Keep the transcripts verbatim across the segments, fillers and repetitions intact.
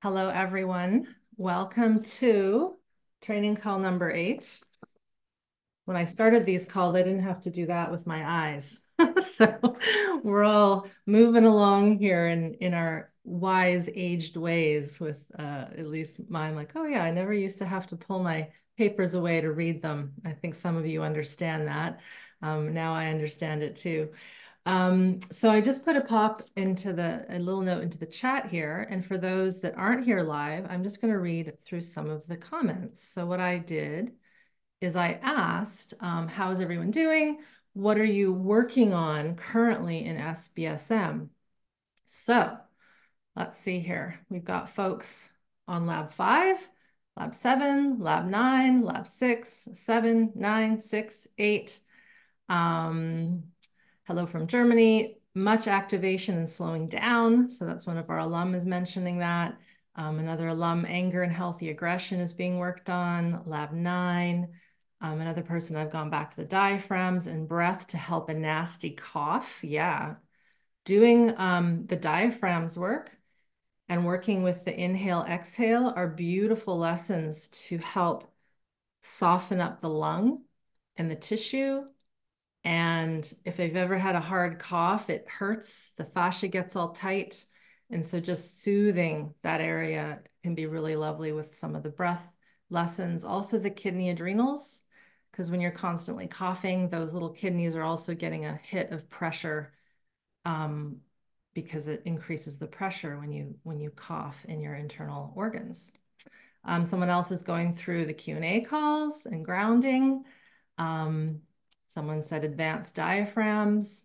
Hello, everyone. Welcome to training call number eight. When I started these calls, I didn't have to do that with my eyes. So we're all moving along here in, in our wise aged ways with uh, at least mine, like, oh yeah, I never used to have to pull my papers away to read them. I think some of you understand that. Um, now I understand it too. Um, so I just put a pop into the, a little note into the chat here. And for those that aren't here live, I'm just going to read through some of the comments. So what I did is I asked, um, how's everyone doing? What are you working on currently in S B S M? So let's see here. We've got folks on lab five, lab seven, lab nine, lab six, seven, nine, six, eight. Um, hello from Germany. Much activation and slowing down. So that's one of our alum is mentioning that. Um, another alum, anger and healthy aggression is being worked on. Lab nine. Um, another person, I've gone back to the diaphragms and breath to help a nasty cough. Yeah. Doing um, the diaphragms work and working with the inhale, exhale are beautiful lessons to help soften up the lung and the tissue. And if they've ever had a hard cough, it hurts, the fascia gets all tight. And so just soothing that area can be really lovely with some of the breath lessons. Also the kidney adrenals, because when you're constantly coughing, those little kidneys are also getting a hit of pressure um, because it increases the pressure when you when you cough in your internal organs. Um, someone else is going through the Q and A calls and grounding. Um, someone said advanced diaphragms.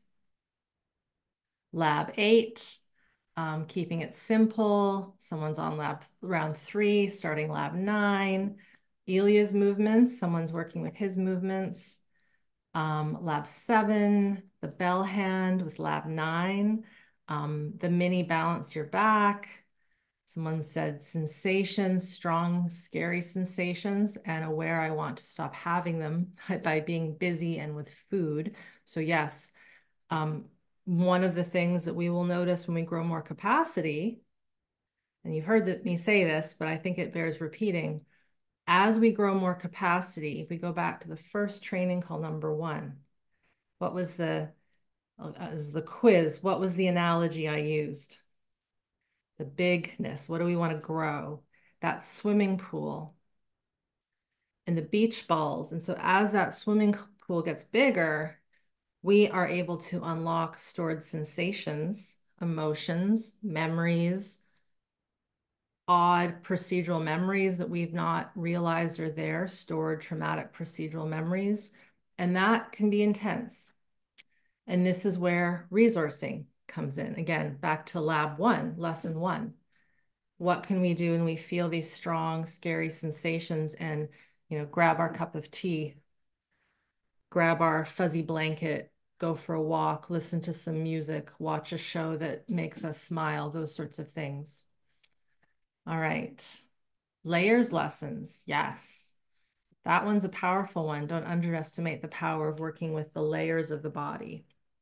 Lab eight, um, keeping it simple. Someone's on lab round three, starting lab nine. Elia's movements, someone's working with his movements. Um, lab seven, the bell hand with lab nine. Um, the mini balance your back. Someone said sensations, strong, scary sensations, and aware I want to stop having them by being busy and with food. So yes, um, one of the things that we will notice when we grow more capacity, and you've heard me say this, but I think it bears repeating, as we grow more capacity, if we go back to the first training call number one, what was the, uh, is the quiz, what was the analogy I used? The bigness, what do we want to grow? That swimming pool and the beach balls. And so as that swimming pool gets bigger, we are able to unlock stored sensations, emotions, memories, odd procedural memories that we've not realized are there, stored traumatic procedural memories. And that can be intense. And this is where resourcing comes in. Again, back to lab one, lesson one. What can we do when we feel these strong, scary sensations and, you know, grab our cup of tea, grab our fuzzy blanket, go for a walk, listen to some music, watch a show that makes us smile, those sorts of things. All right. Layers lessons. Yes. That one's a powerful one. Don't underestimate the power of working with the layers of the body.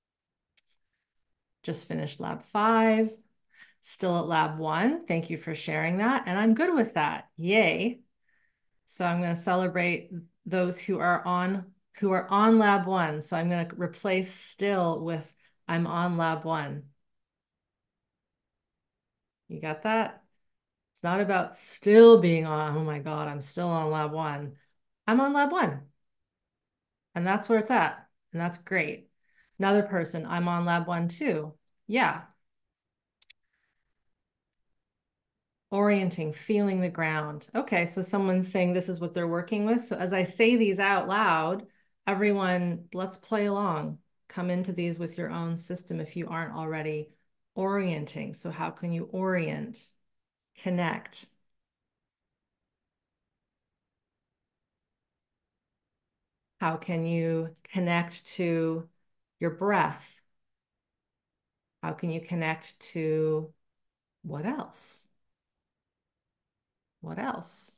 Just finished lab five. Still at lab one. Thank you for sharing that. And I'm good with that. Yay. So I'm going to celebrate those who are on who are on lab one. So I'm going to replace still with I'm on lab one. You got that? It's not about still being on, oh my God, I'm still on lab one. I'm on lab one. And that's where it's at. And that's great. Another person, I'm on lab one too. Yeah. Orienting, feeling the ground. Okay, so someone's saying this is what they're working with. So as I say these out loud, everyone, let's play along. Come into these with your own system if you aren't already orienting. So how can you orient, connect? How can you connect to your breath? How can you connect to what else? What else?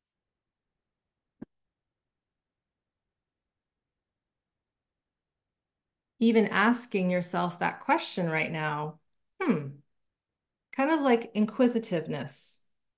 Even asking yourself that question right now, hmm, kind of like inquisitiveness.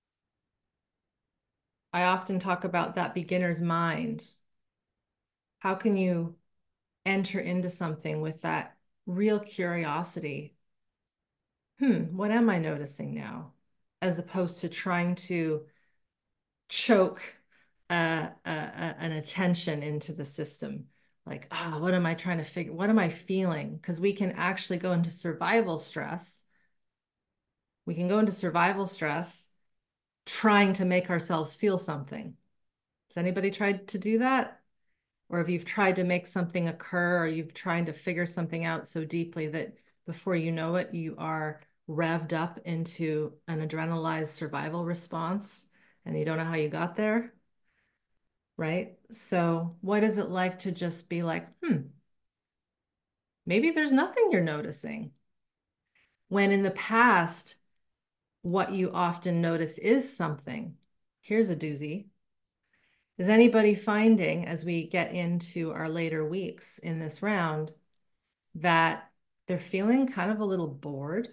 I often talk about that beginner's mind. How can you enter into something with that real curiosity? Hmm, what am I noticing now? As opposed to trying to choke uh, uh, uh, an attention into the system. Like, oh, what am I trying to figure? What am I feeling? Because we can actually go into survival stress. We can go into survival stress trying to make ourselves feel something. Has anybody tried to do that? Or if you've tried to make something occur, or you've tried to figure something out so deeply that before you know it, you are revved up into an adrenalized survival response and you don't know how you got there, right? So what is it like to just be like, hmm, maybe there's nothing you're noticing? When in the past, what you often notice is something. Here's a doozy. Is anybody finding, as we get into our later weeks in this round, that they're feeling kind of a little bored?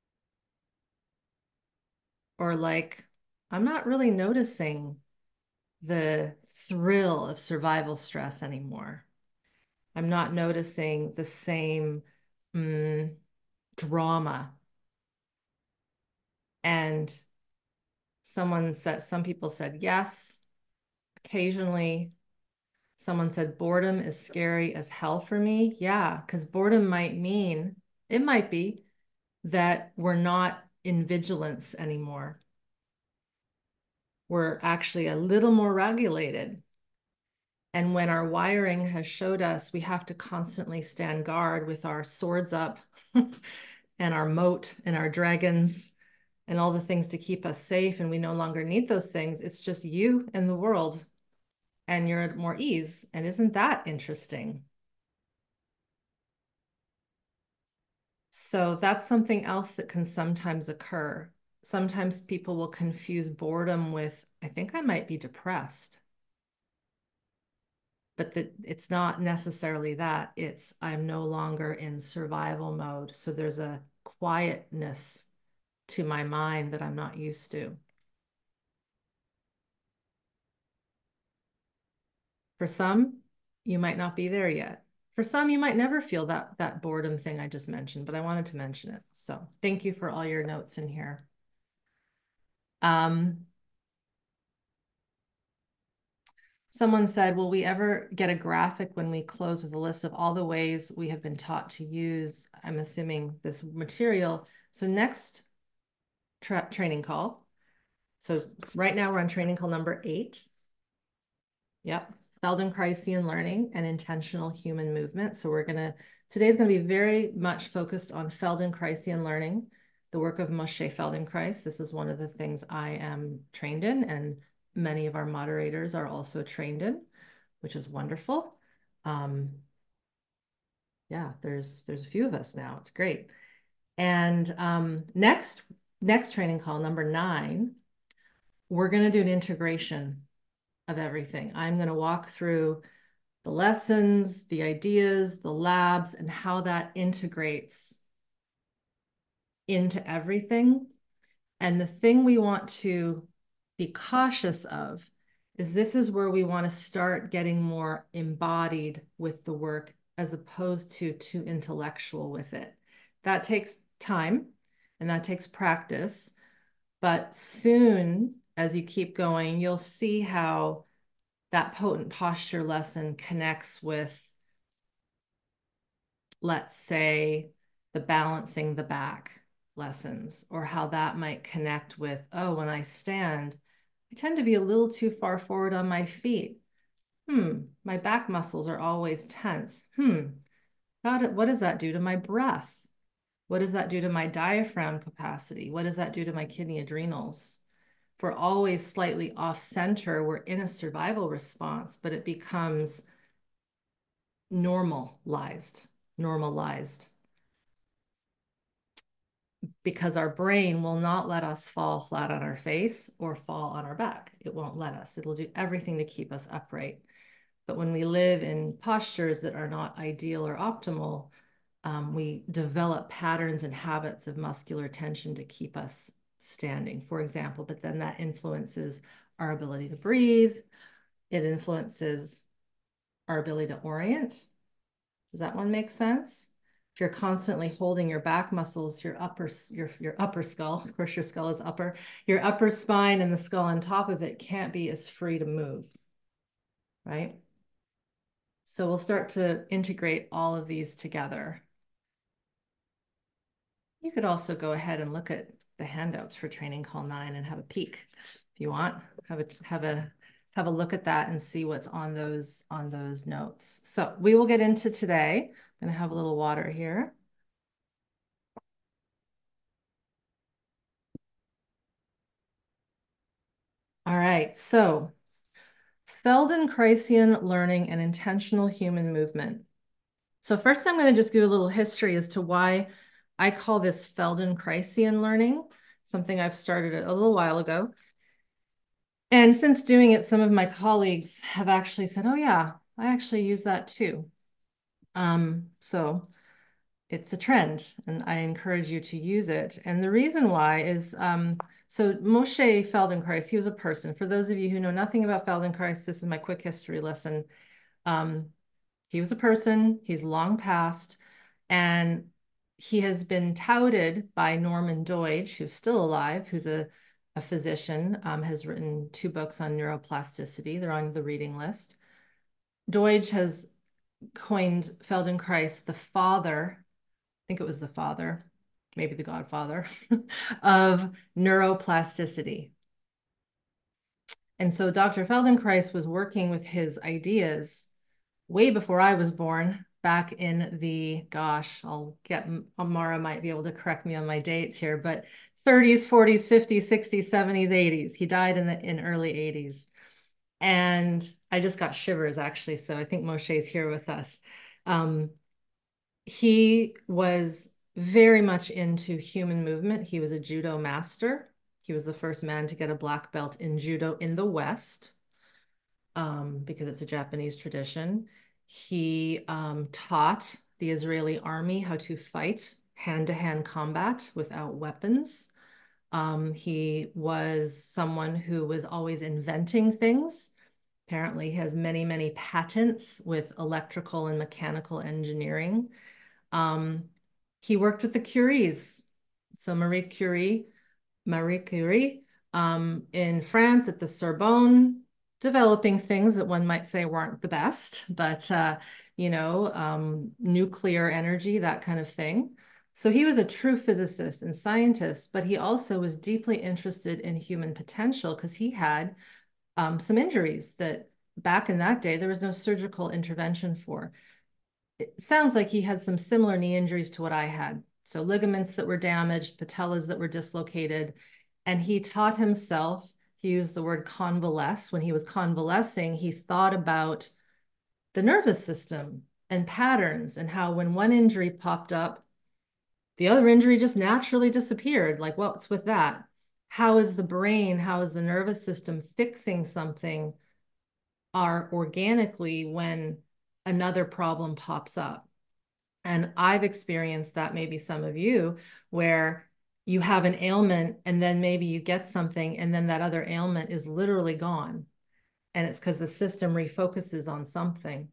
Or like, I'm not really noticing the thrill of survival stress anymore. I'm not noticing the same mm, drama. And someone said, some people said yes. Occasionally, someone said boredom is scary as hell for me. Yeah, because boredom might mean, it might be that we're not in vigilance anymore. We're actually a little more regulated. And when our wiring has showed us we have to constantly stand guard with our swords up and our moat and our dragons and all the things to keep us safe, and we no longer need those things, it's just you and the world, and you're at more ease. And isn't that interesting? So that's something else that can sometimes occur. Sometimes people will confuse boredom with, I think I might be depressed. But that it's not necessarily that. It's I'm no longer in survival mode. So there's a quietness to my mind that I'm not used to. For some, you might not be there yet. For some, you might never feel that that boredom thing I just mentioned, but I wanted to mention it. So thank you for all your notes in here. Um, Someone said, will we ever get a graphic when we close with a list of all the ways we have been taught to use, I'm assuming, this material? So next tra training call. So right now we're on training call number eight. Yep. Feldenkraisian learning and intentional human movement. So we're going to, today's going to be very much focused on Feldenkraisian learning, the work of Moshe Feldenkrais. This is one of the things I am trained in, and many of our moderators are also trained in, which is wonderful. Um, yeah, there's there's a few of us now. It's great. And um, next next training call, number nine, we're going to do an integration of everything. I'm going to walk through the lessons, the ideas, the labs, and how that integrates into everything. And the thing we want to be cautious of is this is where we want to start getting more embodied with the work as opposed to too intellectual with it. That takes time and that takes practice. But soon, as you keep going, you'll see how that potent posture lesson connects with, let's say, the balancing the back lessons, or how that might connect with, oh, when I stand, I tend to be a little too far forward on my feet. Hmm, my back muscles are always tense. Hmm, God, what does that do to my breath? What does that do to my diaphragm capacity? What does that do to my kidney adrenals? If we're always slightly off center, we're in a survival response, but it becomes normalized, normalized, because our brain will not let us fall flat on our face or fall on our back. It won't let us. It'll do everything to keep us upright. But when we live in postures that are not ideal or optimal, um, we develop patterns and habits of muscular tension to keep us standing, for example, but then that influences our ability to breathe. It influences our ability to orient. Does that one make sense? If you're constantly holding your back muscles, your upper, your, your upper skull, of course your skull is upper, your upper spine and the skull on top of it can't be as free to move, right? So we'll start to integrate all of these together. You could also go ahead and look at the handouts for training call nine and have a peek if you want. Have a have a have a look at that and see what's on those on those notes. So we will get into today. I'm gonna have a little water here. All right, so Feldenkrais learning and intentional human movement. So first I'm going to just give a little history as to why I call this Feldenkrais learning, something I've started a little while ago. And since doing it, some of my colleagues have actually said, oh yeah, I actually use that too. Um, so it's a trend and I encourage you to use it. And the reason why is, um, so Moshe Feldenkrais, he was a person. For those of you who know nothing about Feldenkrais, this is my quick history lesson. Um, he was a person, he's long passed, and he has been touted by Norman Doidge, who's still alive, who's a, a physician, um, has written two books on neuroplasticity. They're on the reading list. Doidge has coined Feldenkrais the father, I think it was the father, maybe the godfather, of neuroplasticity. And so Doctor Feldenkrais was working with his ideas way before I was born, back in the, gosh, I'll get, Amara might be able to correct me on my dates here, but thirties, forties, fifties, sixties, seventies, eighties. He died in the in early eighties. And I just got shivers actually. So I think Moshe's here with us. Um, he was very much into human movement. He was a judo master. He was the first man to get a black belt in judo in the West, um, because it's a Japanese tradition. He um, taught the Israeli army how to fight hand-to-hand combat without weapons. Um, he was someone who was always inventing things. Apparently, he has many, many patents with electrical and mechanical engineering. Um, he worked with the Curies. So Marie Curie, Marie Curie um, in France at the Sorbonne, developing things that one might say weren't the best, but, uh, you know, um, nuclear energy, that kind of thing. So he was a true physicist and scientist, but he also was deeply interested in human potential because he had um, some injuries that back in that day, there was no surgical intervention for. It sounds like he had some similar knee injuries to what I had. So ligaments that were damaged, patellas that were dislocated. And he taught himself, he used the word convalesce. When he was convalescing, he thought about the nervous system and patterns and how when one injury popped up, the other injury just naturally disappeared. Like, what's with that? How is the brain, how is the nervous system fixing something are organically when another problem pops up? And I've experienced that, maybe some of you, where you have an ailment and then maybe you get something and then that other ailment is literally gone. And it's because the system refocuses on something.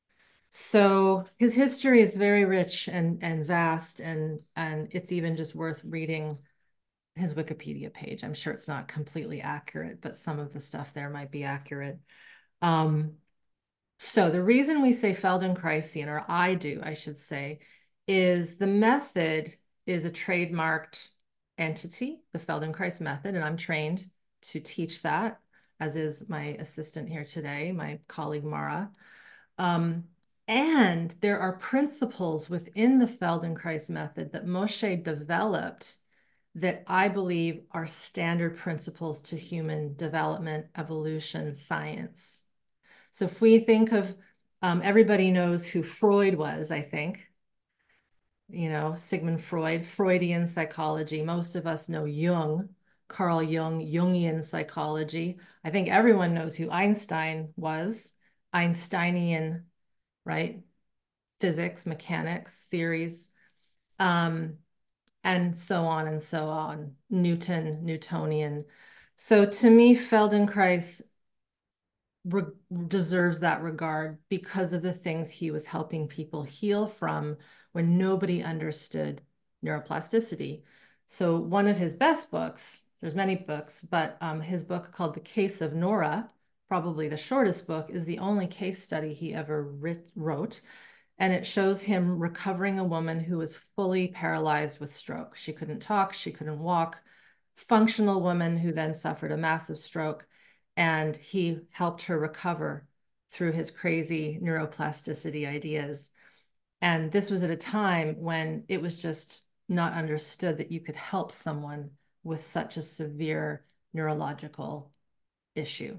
So his history is very rich and, and vast, and, and it's even just worth reading his Wikipedia page. I'm sure it's not completely accurate, but some of the stuff there might be accurate. Um, so the reason we say Feldenkrais, or I do, I should say, is the method is a trademarked entity, the Feldenkrais method, and I'm trained to teach that, as is my assistant here today, my colleague Mara. Um, and there are principles within the Feldenkrais method that Moshe developed that I believe are standard principles to human development, evolution, science. So if we think of, um, everybody knows who Freud was, I think, you know, Sigmund Freud, Freudian psychology. Most of us know Jung, Carl Jung, Jungian psychology. I think everyone knows who Einstein was, Einsteinian, right? Physics, mechanics, theories, um, and so on and so on. Newton, Newtonian. So to me, Feldenkrais deserves that regard because of the things he was helping people heal from when nobody understood neuroplasticity. So one of his best books, there's many books, but um, his book called The Case of Nora, probably the shortest book, is the only case study he ever writ wrote. And it shows him recovering a woman who was fully paralyzed with stroke. She couldn't talk, she couldn't walk, functional woman who then suffered a massive stroke. And he helped her recover through his crazy neuroplasticity ideas. And this was at a time when it was just not understood that you could help someone with such a severe neurological issue.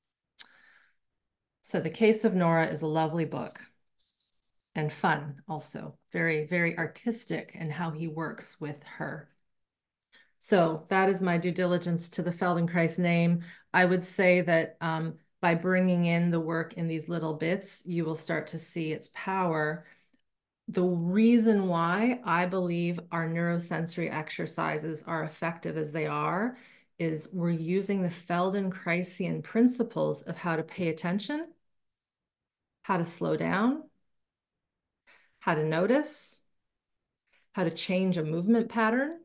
So The Case of Nora is a lovely book and fun also, very, very artistic in how he works with her. So that is my due diligence to the Feldenkrais name. I would say that um, by bringing in the work in these little bits, you will start to see its power. The reason why I believe our neurosensory exercises are effective as they are is we're using the Feldenkraisian principles of how to pay attention, how to slow down, how to notice, how to change a movement pattern.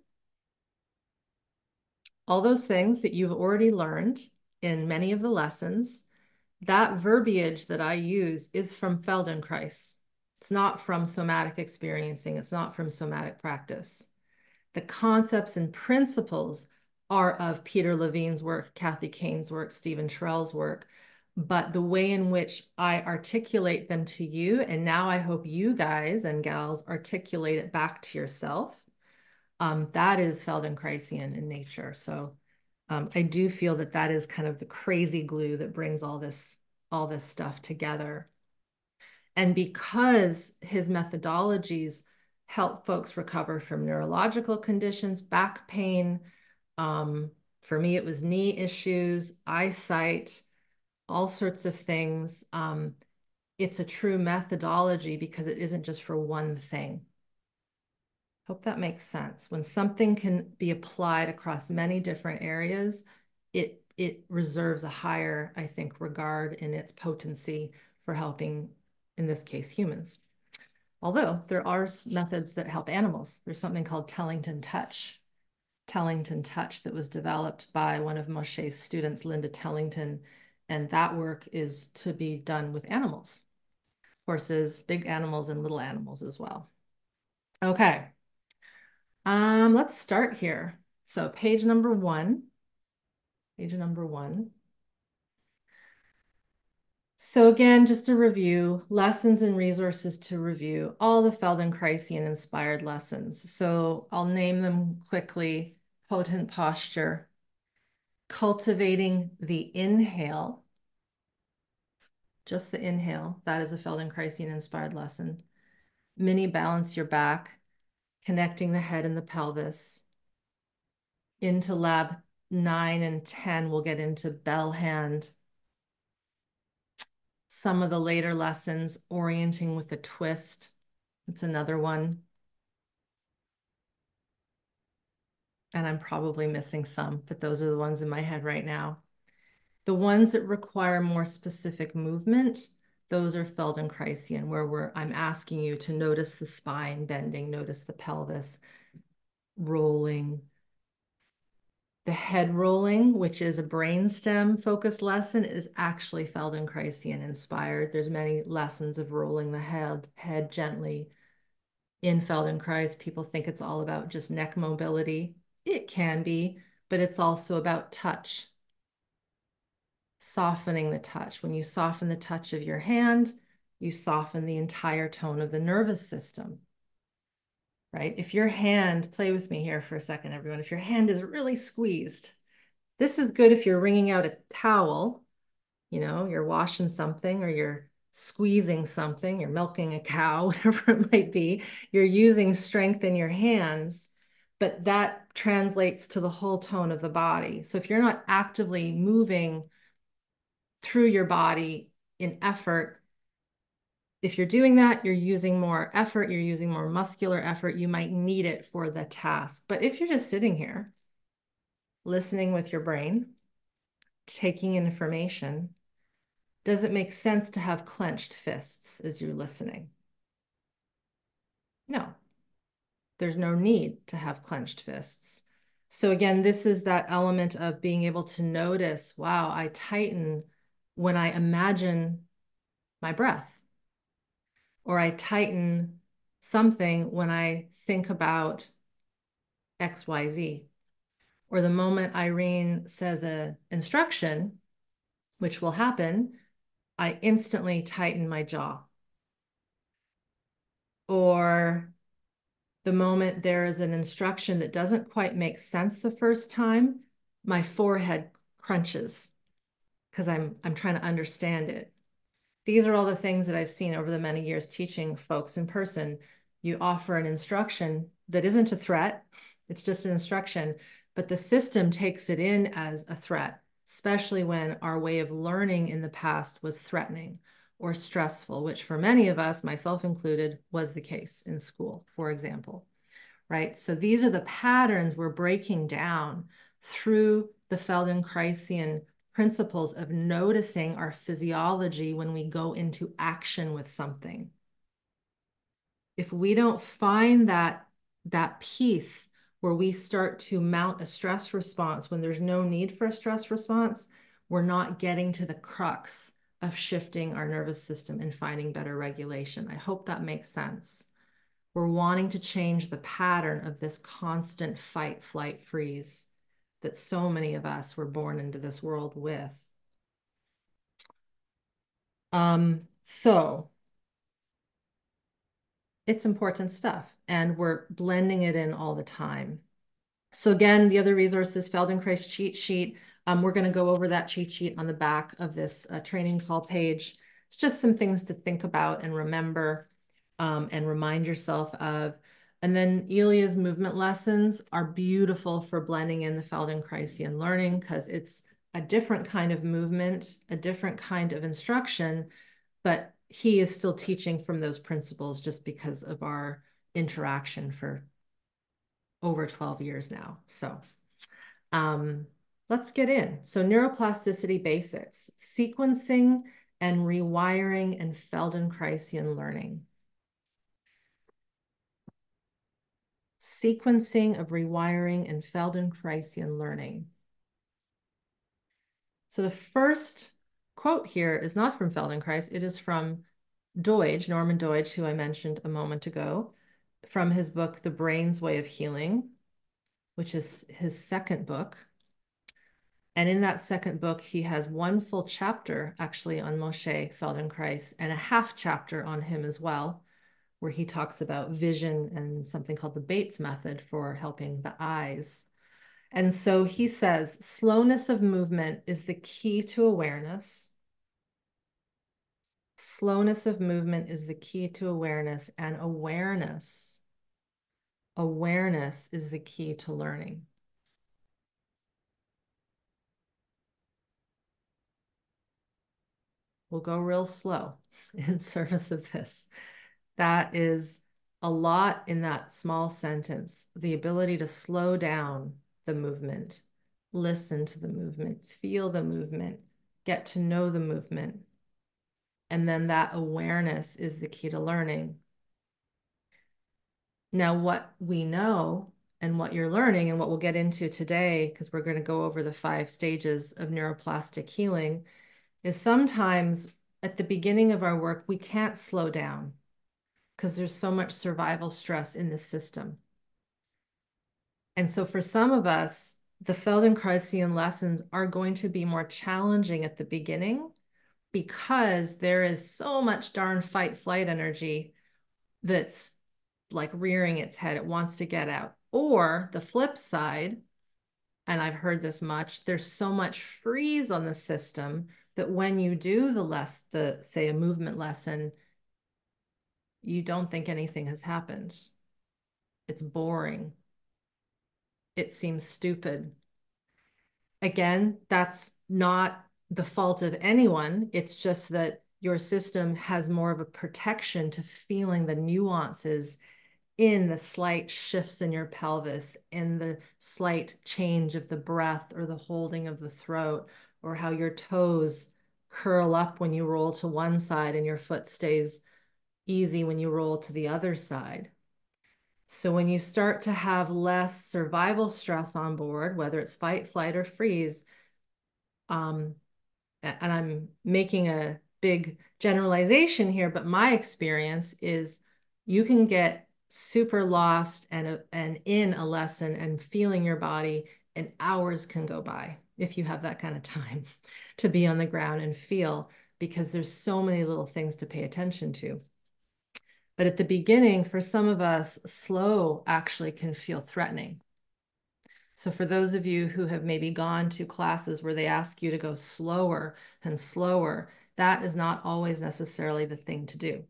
All those things that you've already learned in many of the lessons, that verbiage that I use is from Feldenkrais. It's not from somatic experiencing. It's not from somatic practice. The concepts and principles are of Peter Levine's work, Kathy Kane's work, Stephen Terrell's work, but the way in which I articulate them to you, and now I hope you guys and gals articulate it back to yourself, um, that is Feldenkraisian in nature. So um, I do feel that that is kind of the crazy glue that brings all this, all this stuff together. And because his methodologies help folks recover from neurological conditions, back pain, um, for me, it was knee issues, eyesight, all sorts of things. Um, it's a true methodology because it isn't just for one thing. Hope that makes sense. When something can be applied across many different areas, it it reserves a higher, I think, regard in its potency for helping, in this case, humans. Although there are methods that help animals. There's something called Tellington Touch. Tellington Touch that was developed by one of Moshe's students, Linda Tellington, and that work is to be done with animals, horses, big animals, and little animals as well. Okay. Um, let's start here. So page number one, page number one. So again, just a review, lessons and resources to review, all the Feldenkraisian inspired lessons. So I'll name them quickly: potent posture, cultivating the inhale, just the inhale, that is a Feldenkraisian inspired lesson. Mini balance your back, connecting the head and the pelvis. Into lab nine and ten, we'll get into bell hand. Some of the later lessons, orienting with a twist. It's another one. And I'm probably missing some, but those are the ones in my head right now. The ones that require more specific movement, those are Feldenkraisian, where we're, I'm asking you to notice the spine bending, notice the pelvis rolling. The head rolling, which is a brainstem focused lesson, is actually Feldenkraisian inspired. There's many lessons of rolling the head, head gently. In Feldenkrais, people think it's all about just neck mobility. It can be, but it's also about touch. Softening the touch. When you soften the touch of your hand, you soften the entire tone of the nervous system, right? If your hand, play with me here for a second, everyone. If your hand is really squeezed, this is good if you're wringing out a towel, you know, you're washing something or you're squeezing something, you're milking a cow, whatever it might be, you're using strength in your hands, but that translates to the whole tone of the body. So if you're not actively moving through your body in effort, if you're doing that, you're using more effort, you're using more muscular effort, you might need it for the task. But if you're just sitting here, listening with your brain, taking in information, does it make sense to have clenched fists as you're listening? No, there's no need to have clenched fists. So again, this is that element of being able to notice, wow, I tighten when I imagine my breath, or I tighten something when I think about X Y Z. Or the moment Irene says a instruction, which will happen, I instantly tighten my jaw. Or the moment there is an instruction that doesn't quite make sense the first time, my forehead crunches because I'm I'm trying to understand it. These are all the things that I've seen over the many years teaching folks in person. You offer an instruction that isn't a threat, it's just an instruction, but the system takes it in as a threat, especially when our way of learning in the past was threatening or stressful, which for many of us, myself included, was the case in school, for example, right? So these are the patterns we're breaking down through the Feldenkrais principles of noticing our physiology when we go into action with something. If we don't find that, that piece where we start to mount a stress response when there's no need for a stress response, we're not getting to the crux of shifting our nervous system and finding better regulation. I hope that makes sense. We're wanting to change the pattern of this constant fight, flight, freeze that so many of us were born into this world with. Um, so it's important stuff, and we're blending it in all the time. So again, the other resource is Feldenkrais cheat sheet. Um, we're going to go over that cheat sheet on the back of this uh, training call page. It's just some things to think about and remember um, and remind yourself of. And then Elia's movement lessons are beautiful for blending in the Feldenkraisian learning because it's a different kind of movement, a different kind of instruction, but he is still teaching from those principles just because of our interaction for over twelve years now. So um, let's get in. So neuroplasticity basics, sequencing and rewiring and Feldenkraisian learning. Sequencing of rewiring and Feldenkraisian learning. So the first quote here is not from Feldenkrais. It is from Deutsch, Norman Deutsch, who I mentioned a moment ago, from his book, The Brain's Way of Healing, which is his second book. And in that second book, he has one full chapter actually on Moshe Feldenkrais and a half chapter on him as well, where he talks about vision and something called the Bates method for helping the eyes. And so he says, slowness of movement is the key to awareness. Slowness of movement is the key to awareness, and awareness, awareness is the key to learning. We'll go real slow in service of this. That is a lot in that small sentence, the ability to slow down the movement, listen to the movement, feel the movement, get to know the movement. And then that awareness is the key to learning. Now, what we know and what you're learning and what we'll get into today, because we're going to go over the five stages of neuroplastic healing, is sometimes at the beginning of our work, we can't slow down because there's so much survival stress in the system. And so for some of us, the Feldenkraisian lessons are going to be more challenging at the beginning because there is so much darn fight flight energy that's like rearing its head. It wants to get out. Or the flip side, and I've heard this much, there's so much freeze on the system that when you do the less, the say a movement lesson, you don't think anything has happened. It's boring. It seems stupid. Again, that's not the fault of anyone. It's just that your system has more of a protection to feeling the nuances in the slight shifts in your pelvis, in the slight change of the breath or the holding of the throat, or how your toes curl up when you roll to one side and your foot stays easy when you roll to the other side. So when you start to have less survival stress on board, whether it's fight, flight, or freeze, um, and I'm making a big generalization here, but my experience is you can get super lost and, and in a lesson and feeling your body, and hours can go by if you have that kind of time to be on the ground and feel, because there's so many little things to pay attention to. But at the beginning, for some of us, slow actually can feel threatening. So for those of you who have maybe gone to classes where they ask you to go slower and slower, that is not always necessarily the thing to do.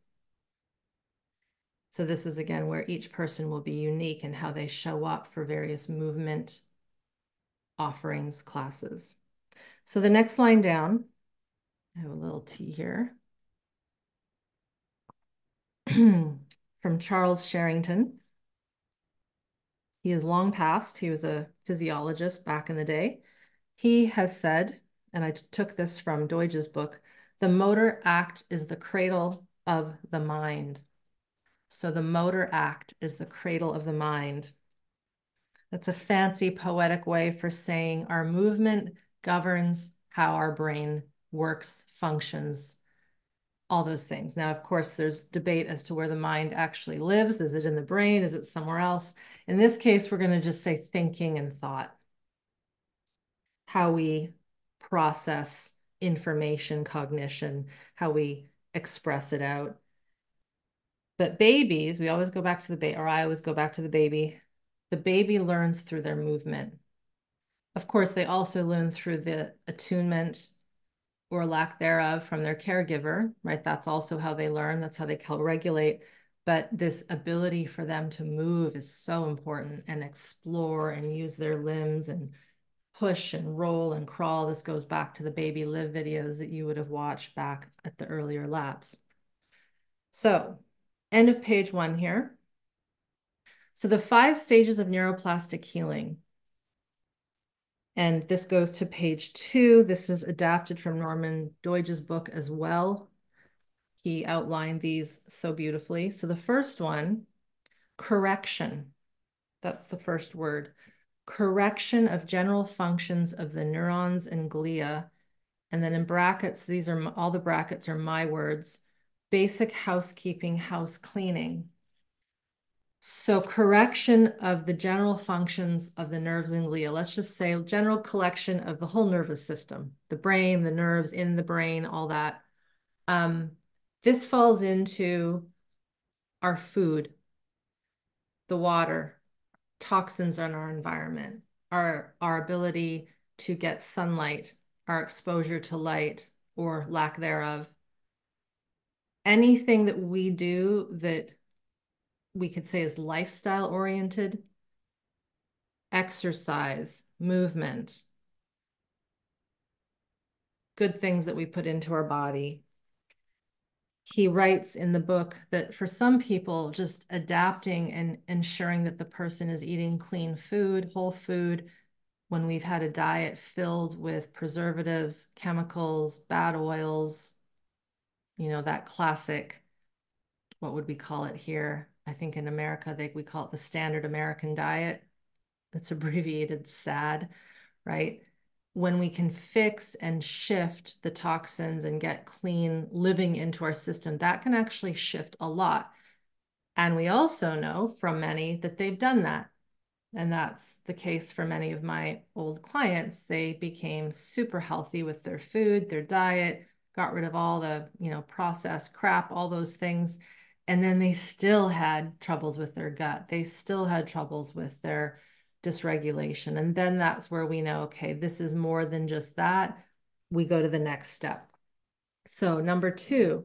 So this is again where each person will be unique in how they show up for various movement offerings classes. So the next line down, I have a little T here. From Charles Sherrington. He is long past. He was a physiologist back in the day. He has said, and I took this from Deutsch's book, the motor act is the cradle of the mind. So the motor act is the cradle of the mind. That's a fancy poetic way for saying our movement governs how our brain works, functions, all those things. Now, of course, there's debate as to where the mind actually lives. Is it in the brain? Is it somewhere else? In this case, we're going to just say thinking and thought. How we process information, cognition, how we express it out. But babies, we always go back to the baby, or I always go back to the baby. The baby learns through their movement. Of course, they also learn through the attunement or lack thereof from their caregiver, right? That's also how they learn. That's how they co-regulate. But this ability for them to move is so important, and explore and use their limbs and push and roll and crawl. This goes back to the baby live videos that you would have watched back at the earlier labs. So, end of page one here. So the five stages of neuroplastic healing. And this goes to page two. This is adapted from Norman Doidge's book as well. He outlined these so beautifully. So the first one, correction. That's the first word. Correction of general functions of the neurons and glia. And then in brackets, these are all the brackets are my words. Basic housekeeping, house cleaning. So correction of the general functions of the nerves and glia. Let's just say general collection of the whole nervous system, the brain, the nerves in the brain, all that. Um, this falls into our food, the water, toxins in our environment, our, our ability to get sunlight, our exposure to light or lack thereof. Anything that we do that we could say is lifestyle oriented, exercise, movement, good things that we put into our body. He writes in the book that for some people, just adapting and ensuring that the person is eating clean food, whole food, when we've had a diet filled with preservatives, chemicals, bad oils, you know, that classic, what would we call it here? I think in America, they, we call it the standard American diet. It's abbreviated SAD, right? When we can fix and shift the toxins and get clean living into our system, that can actually shift a lot. And we also know from many that they've done that. And that's the case for many of my old clients. They became super healthy with their food, their diet, got rid of all the, you know, processed crap, all those things. And then they still had troubles with their gut. They still had troubles with their dysregulation. And then that's where we know, okay, this is more than just that. We go to the next step. So number two,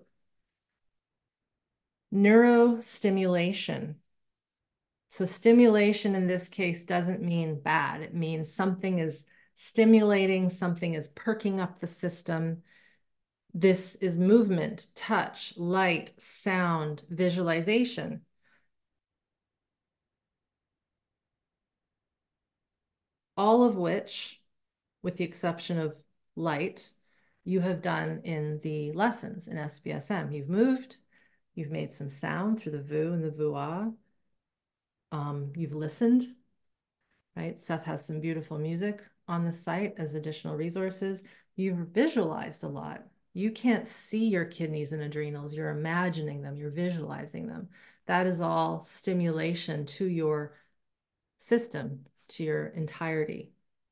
neurostimulation. So stimulation in this case doesn't mean bad. It means something is stimulating, something is perking up the system. This is movement, touch, light, sound, visualization. All of which, with the exception of light, you have done in the lessons in S B S M. You've moved, you've made some sound through the vu and the vuah. Um, you've listened, right? Seth has some beautiful music on the site as additional resources. You've visualized a lot. You can't see your kidneys and adrenals. You're imagining them, you're visualizing them. That is all stimulation to your system, to your entirety.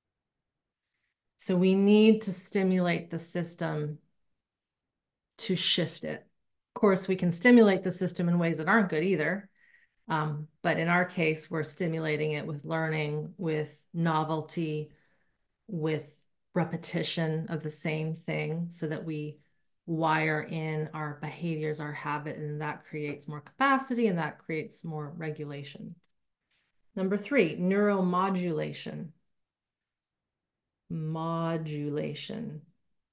So we need to stimulate the system to shift it. Of course, we can stimulate the system in ways that aren't good either. Um, but in our case, we're stimulating it with learning, with novelty, with repetition of the same thing so that we wire in our behaviors, our habit, and that creates more capacity and that creates more regulation. Number three, neuromodulation. Modulation.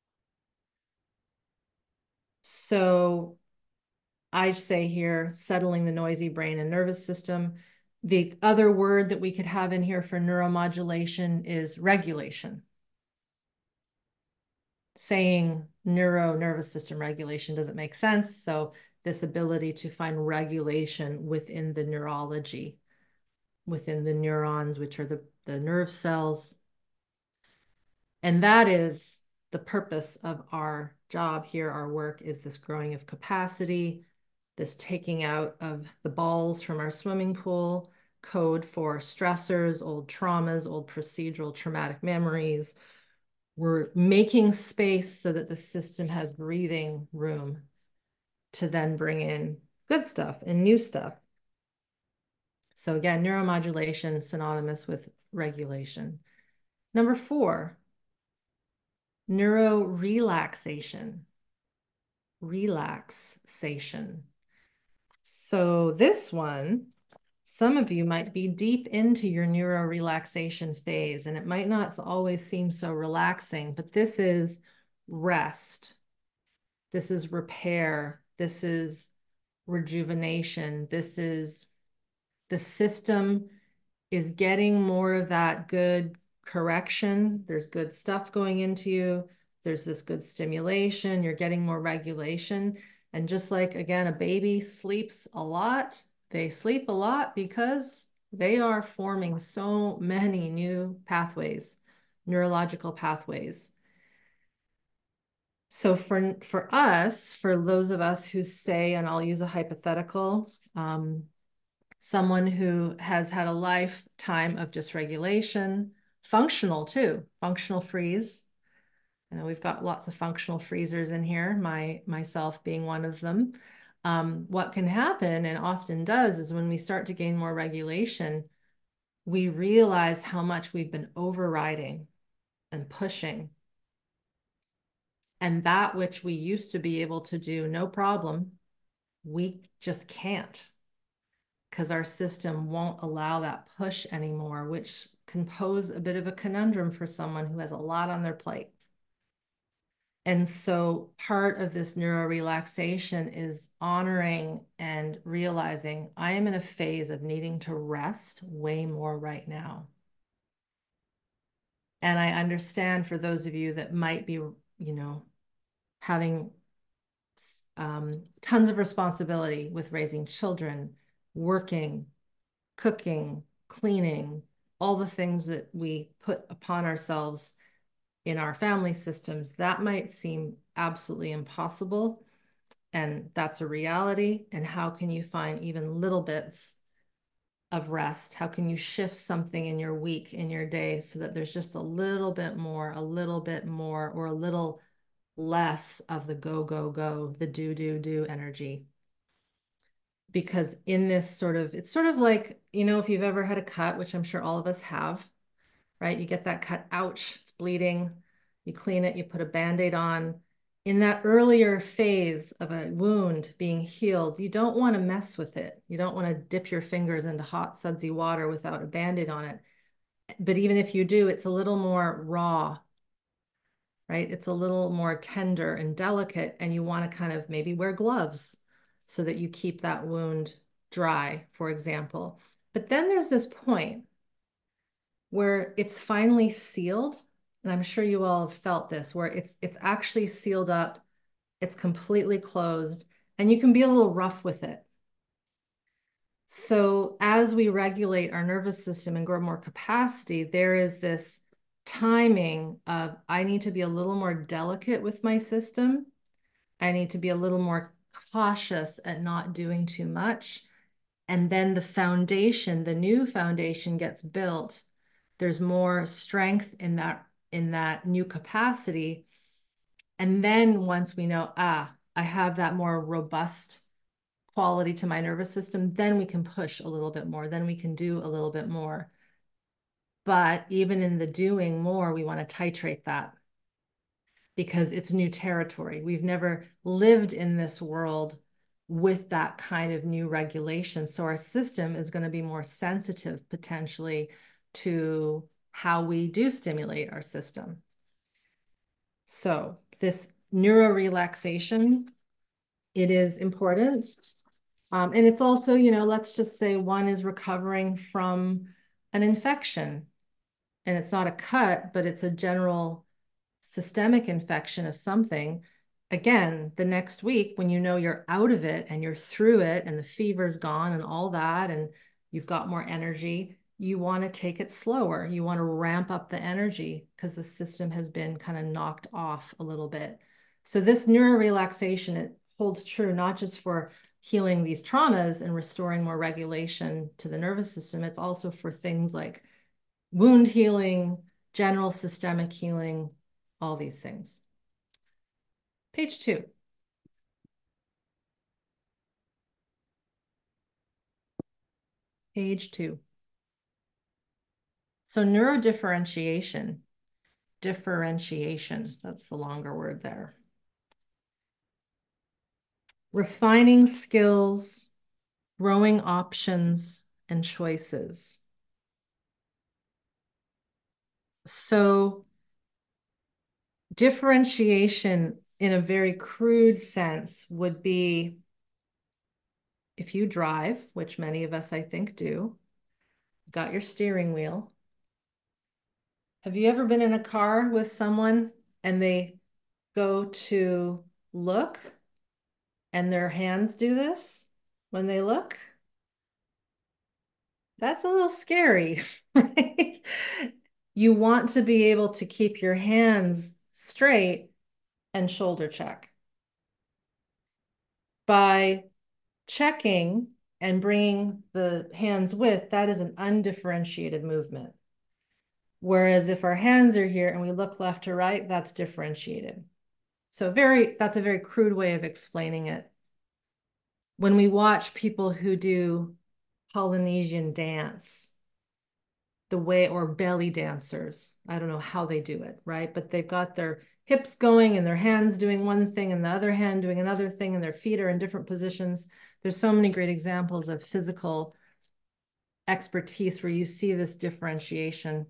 So I say here, settling the noisy brain and nervous system. The other word that we could have in here for neuromodulation is regulation. Saying neuro nervous system regulation doesn't make sense. So this ability to find regulation within the neurology, within the neurons, which are the, the nerve cells. And that is the purpose of our job here. Our work is this growing of capacity, this taking out of the balls from our swimming pool, code for stressors, old traumas, old procedural traumatic memories. We're making space so that the system has breathing room to then bring in good stuff and new stuff. So again, neuromodulation synonymous with regulation. Number four, neurorelaxation. Relaxation. So this one, some of you might be deep into your neurorelaxation phase, and it might not always seem so relaxing, but this is rest. This is repair. This is rejuvenation. This is the system is getting more of that good correction. There's good stuff going into you. There's this good stimulation. You're getting more regulation. And just like, again, a baby sleeps a lot, they sleep a lot because they are forming so many new pathways, neurological pathways. So for, for us, for those of us who say, and I'll use a hypothetical, um, someone who has had a lifetime of dysregulation, functional too, functional freeze. I know we've got lots of functional freezers in here, my myself being one of them. Um, what can happen, and often does, is when we start to gain more regulation, we realize how much we've been overriding and pushing. And that which we used to be able to do no problem, we just can't, because our system won't allow that push anymore, which can pose a bit of a conundrum for someone who has a lot on their plate. And so part of this neurorelaxation is honoring and realizing I am in a phase of needing to rest way more right now. And I understand for those of you that might be, you know, having um, tons of responsibility with raising children, working, cooking, cleaning, all the things that we put upon ourselves in our family systems, that might seem absolutely impossible. And that's a reality. And how can you find even little bits of rest? How can you shift something in your week, in your day, so that there's just a little bit more, a little bit more, or a little less of the go, go, go, the do, do, do energy? Because in this sort of, it's sort of like, you know, if you've ever had a cut, which I'm sure all of us have, right? You get that cut, ouch, it's bleeding. You clean it, you put a Band-Aid on. In that earlier phase of a wound being healed, you don't want to mess with it. You don't want to dip your fingers into hot, sudsy water without a Band-Aid on it. But even if you do, it's a little more raw, right? It's a little more tender and delicate, and you want to kind of maybe wear gloves so that you keep that wound dry, for example. But then there's this point where it's finally sealed and I'm sure you all have felt this, where it's it's actually sealed up, it's completely closed, and you can be a little rough with it. So as we regulate our nervous system and grow more capacity, there is this timing of I need to be a little more delicate with my system. I need to be a little more cautious at not doing too much. And then the foundation, the new foundation gets built. There's more strength in that in that new capacity. And then once we know, ah, I have that more robust quality to my nervous system, then we can push a little bit more, then we can do a little bit more. But even in the doing more, we want to titrate that because it's new territory. We've never lived in this world with that kind of new regulation. So our system is going to be more sensitive potentially to how we do stimulate our system. So this neuro relaxation, it is important. Um, and it's also, you know, let's just say one is recovering from an infection and it's not a cut, but it's a general systemic infection of something. Again, the next week, when you know you're out of it and you're through it and the fever's gone and all that, and you've got more energy, you want to take it slower. You want to ramp up the energy because the system has been kind of knocked off a little bit. So this neuro relaxation, it holds true not just for healing these traumas and restoring more regulation to the nervous system. It's also for things like wound healing, general systemic healing, all these things. Page two. Page two. So neurodifferentiation, differentiation, that's the longer word there. Refining skills, growing options and choices. So differentiation in a very crude sense would be if you drive, which many of us I think do, got your steering wheel. Have you ever been in a car with someone and they go to look and their hands do this when they look? That's a little scary, right? You want to be able to keep your hands straight and shoulder check. By checking and bringing the hands with, that is an undifferentiated movement. Whereas if our hands are here and we look left to right, that's differentiated. So very, that's a very crude way of explaining it. When we watch people who do Polynesian dance, the way, or belly dancers, I don't know how they do it, right? But they've got their hips going and their hands doing one thing and the other hand doing another thing and their feet are in different positions. There's so many great examples of physical expertise where you see this differentiation.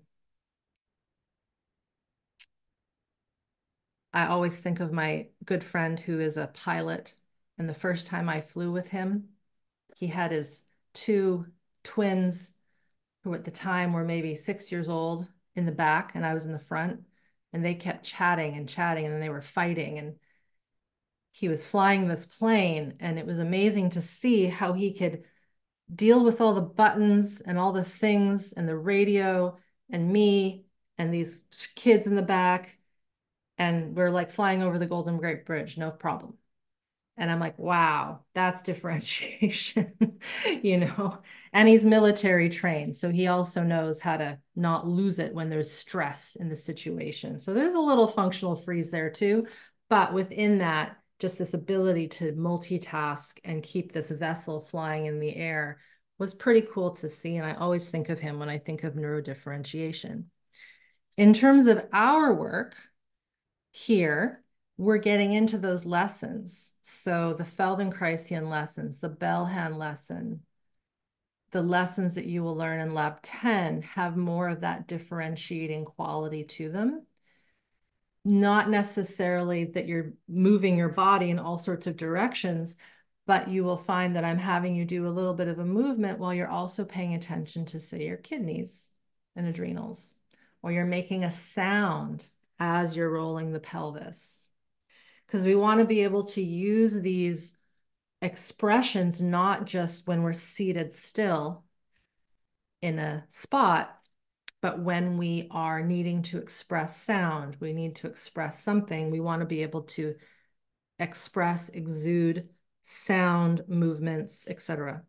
I always think of my good friend who is a pilot. And the first time I flew with him, he had his two twins who at the time were maybe six years old in the back and I was in the front. And they kept chatting and chatting and then they were fighting. And he was flying this plane and it was amazing to see how he could deal with all the buttons and all the things and the radio and me and these kids in the back. And we're like flying over the Golden Gate Bridge, no problem. And I'm like, wow, that's differentiation, you know? And he's military trained. So he also knows how to not lose it when there's stress in the situation. So there's a little functional freeze there too. But within that, just this ability to multitask and keep this vessel flying in the air was pretty cool to see. And I always think of him when I think of neurodifferentiation. In terms of our work here, we're getting into those lessons. So the Feldenkrais lessons, the Bell-Hand lesson, the lessons that you will learn in lab ten have more of that differentiating quality to them. Not necessarily that you're moving your body in all sorts of directions, but you will find that I'm having you do a little bit of a movement while you're also paying attention to, say, your kidneys and adrenals, or you're making a sound as you're rolling the pelvis. Because we want to be able to use these expressions not just when we're seated still in a spot, but when we are needing to express sound, we need to express something, we want to be able to express, exude sound, movements, et cetera.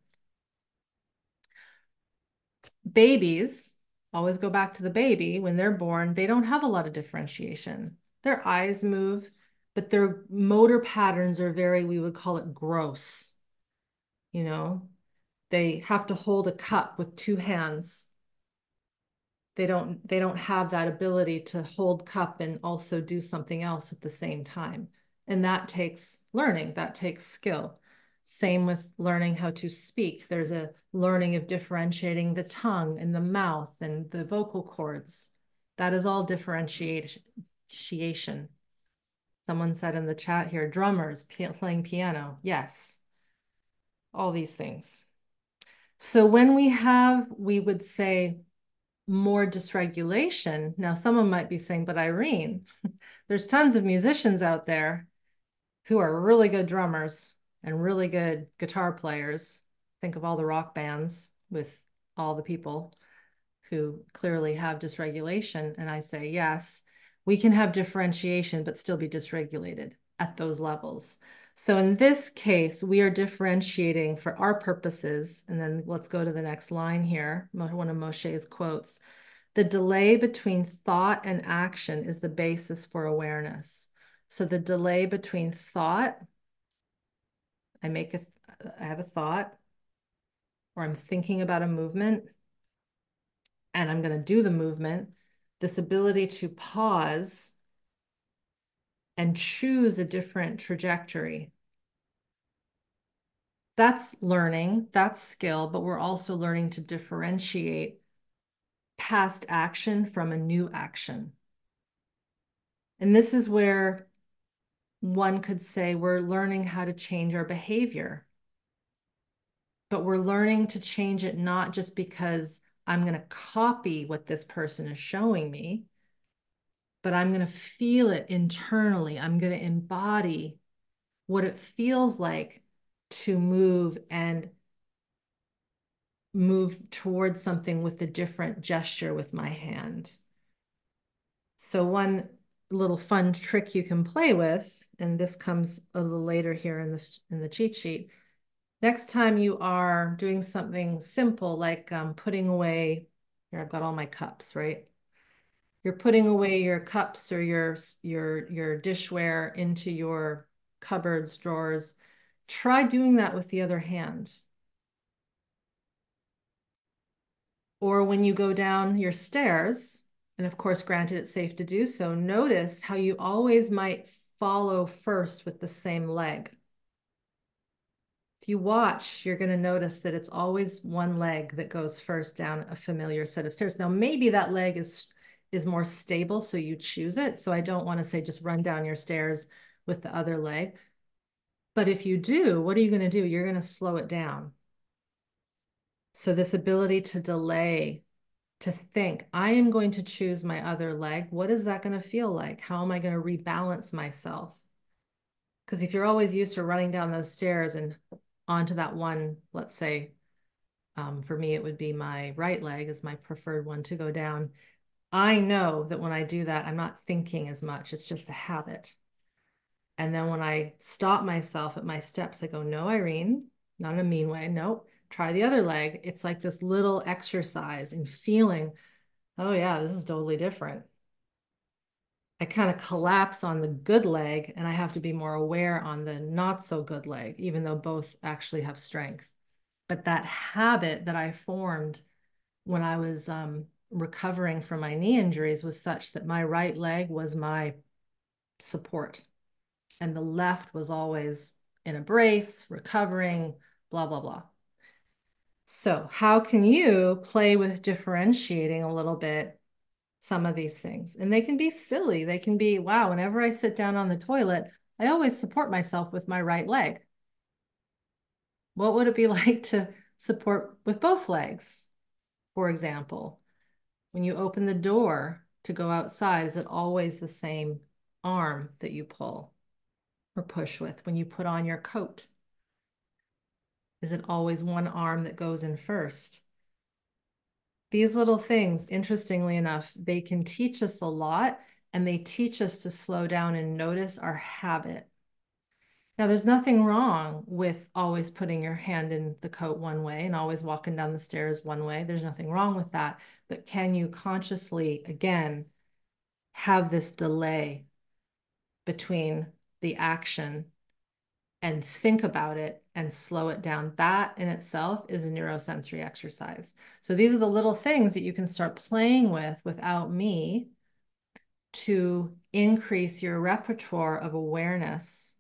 Babies, always go back to the baby, when they're born, they don't have a lot of differentiation. Their eyes move, but their motor patterns are very, we would call it gross. You know, they have to hold a cup with two hands. They don't, they don't have that ability to hold cup and also do something else at the same time. And that takes learning, that takes skill. Same with learning how to speak. There's a learning of differentiating the tongue and the mouth and the vocal cords. That is all differentiation. Someone said in the chat here, drummers playing piano. Yes, all these things. So when we have, we would say, more dysregulation. Now, someone might be saying, but Irene, there's tons of musicians out there who are really good drummers and really good guitar players. Think of all the rock bands with all the people who clearly have dysregulation. And I say, yes, we can have differentiation, but still be dysregulated at those levels. So in this case, we are differentiating for our purposes. And then let's go to the next line here, one of Moshe's quotes. The delay between thought and action is the basis for awareness. So the delay between thought, I make a, I have a thought, or I'm thinking about a movement, and I'm going to do the movement, this ability to pause and choose a different trajectory. That's learning, that's skill, but we're also learning to differentiate past action from a new action. And this is where one could say we're learning how to change our behavior, but we're learning to change it not just because I'm going to copy what this person is showing me, but I'm going to feel it internally. I'm going to embody what it feels like to move and move towards something with a different gesture with my hand. So one little fun trick you can play with, and this comes a little later here in the, in the cheat sheet. Next time you are doing something simple, like um, putting away, here I've got all my cups, right? You're putting away your cups or your, your, your dishware into your cupboards, drawers. Try doing that with the other hand. Or when you go down your stairs, and of course, granted it's safe to do so, notice how you always might follow first with the same leg. If you watch, you're going to notice that it's always one leg that goes first down a familiar set of stairs. Now, maybe that leg is, is more stable, so you choose it. So I don't want to say just run down your stairs with the other leg. But if you do, what are you going to do? You're going to slow it down. So this ability to delay, to think, I am going to choose my other leg. What is that going to feel like? How am I going to rebalance myself? Because if you're always used to running down those stairs and onto that one, let's say, um, for me, it would be my right leg is my preferred one to go down. I know that when I do that, I'm not thinking as much. It's just a habit. And then when I stop myself at my steps, I go, no, Irene, not in a mean way. No, try the other leg. It's like this little exercise in feeling, oh yeah, this is totally different. I kind of collapse on the good leg and I have to be more aware on the not so good leg, even though both actually have strength. But that habit that I formed when I was um, recovering from my knee injuries was such that my right leg was my support and the left was always in a brace, recovering, blah, blah, blah. So how can you play with differentiating a little bit some of these things? And they can be silly. They can be, wow, whenever I sit down on the toilet, I always support myself with my right leg. What would it be like to support with both legs, for example? When you open the door to go outside, is it always the same arm that you pull or push with? When you put on your coat, is it always one arm that goes in first? These little things, interestingly enough, they can teach us a lot, and they teach us to slow down and notice our habit. Now, there's nothing wrong with always putting your hand in the coat one way and always walking down the stairs one way. There's nothing wrong with that. But can you consciously, again, have this delay between the action and think about it and slow it down? That in itself is a neurosensory exercise. So these are the little things that you can start playing with without me to increase your repertoire of awareness.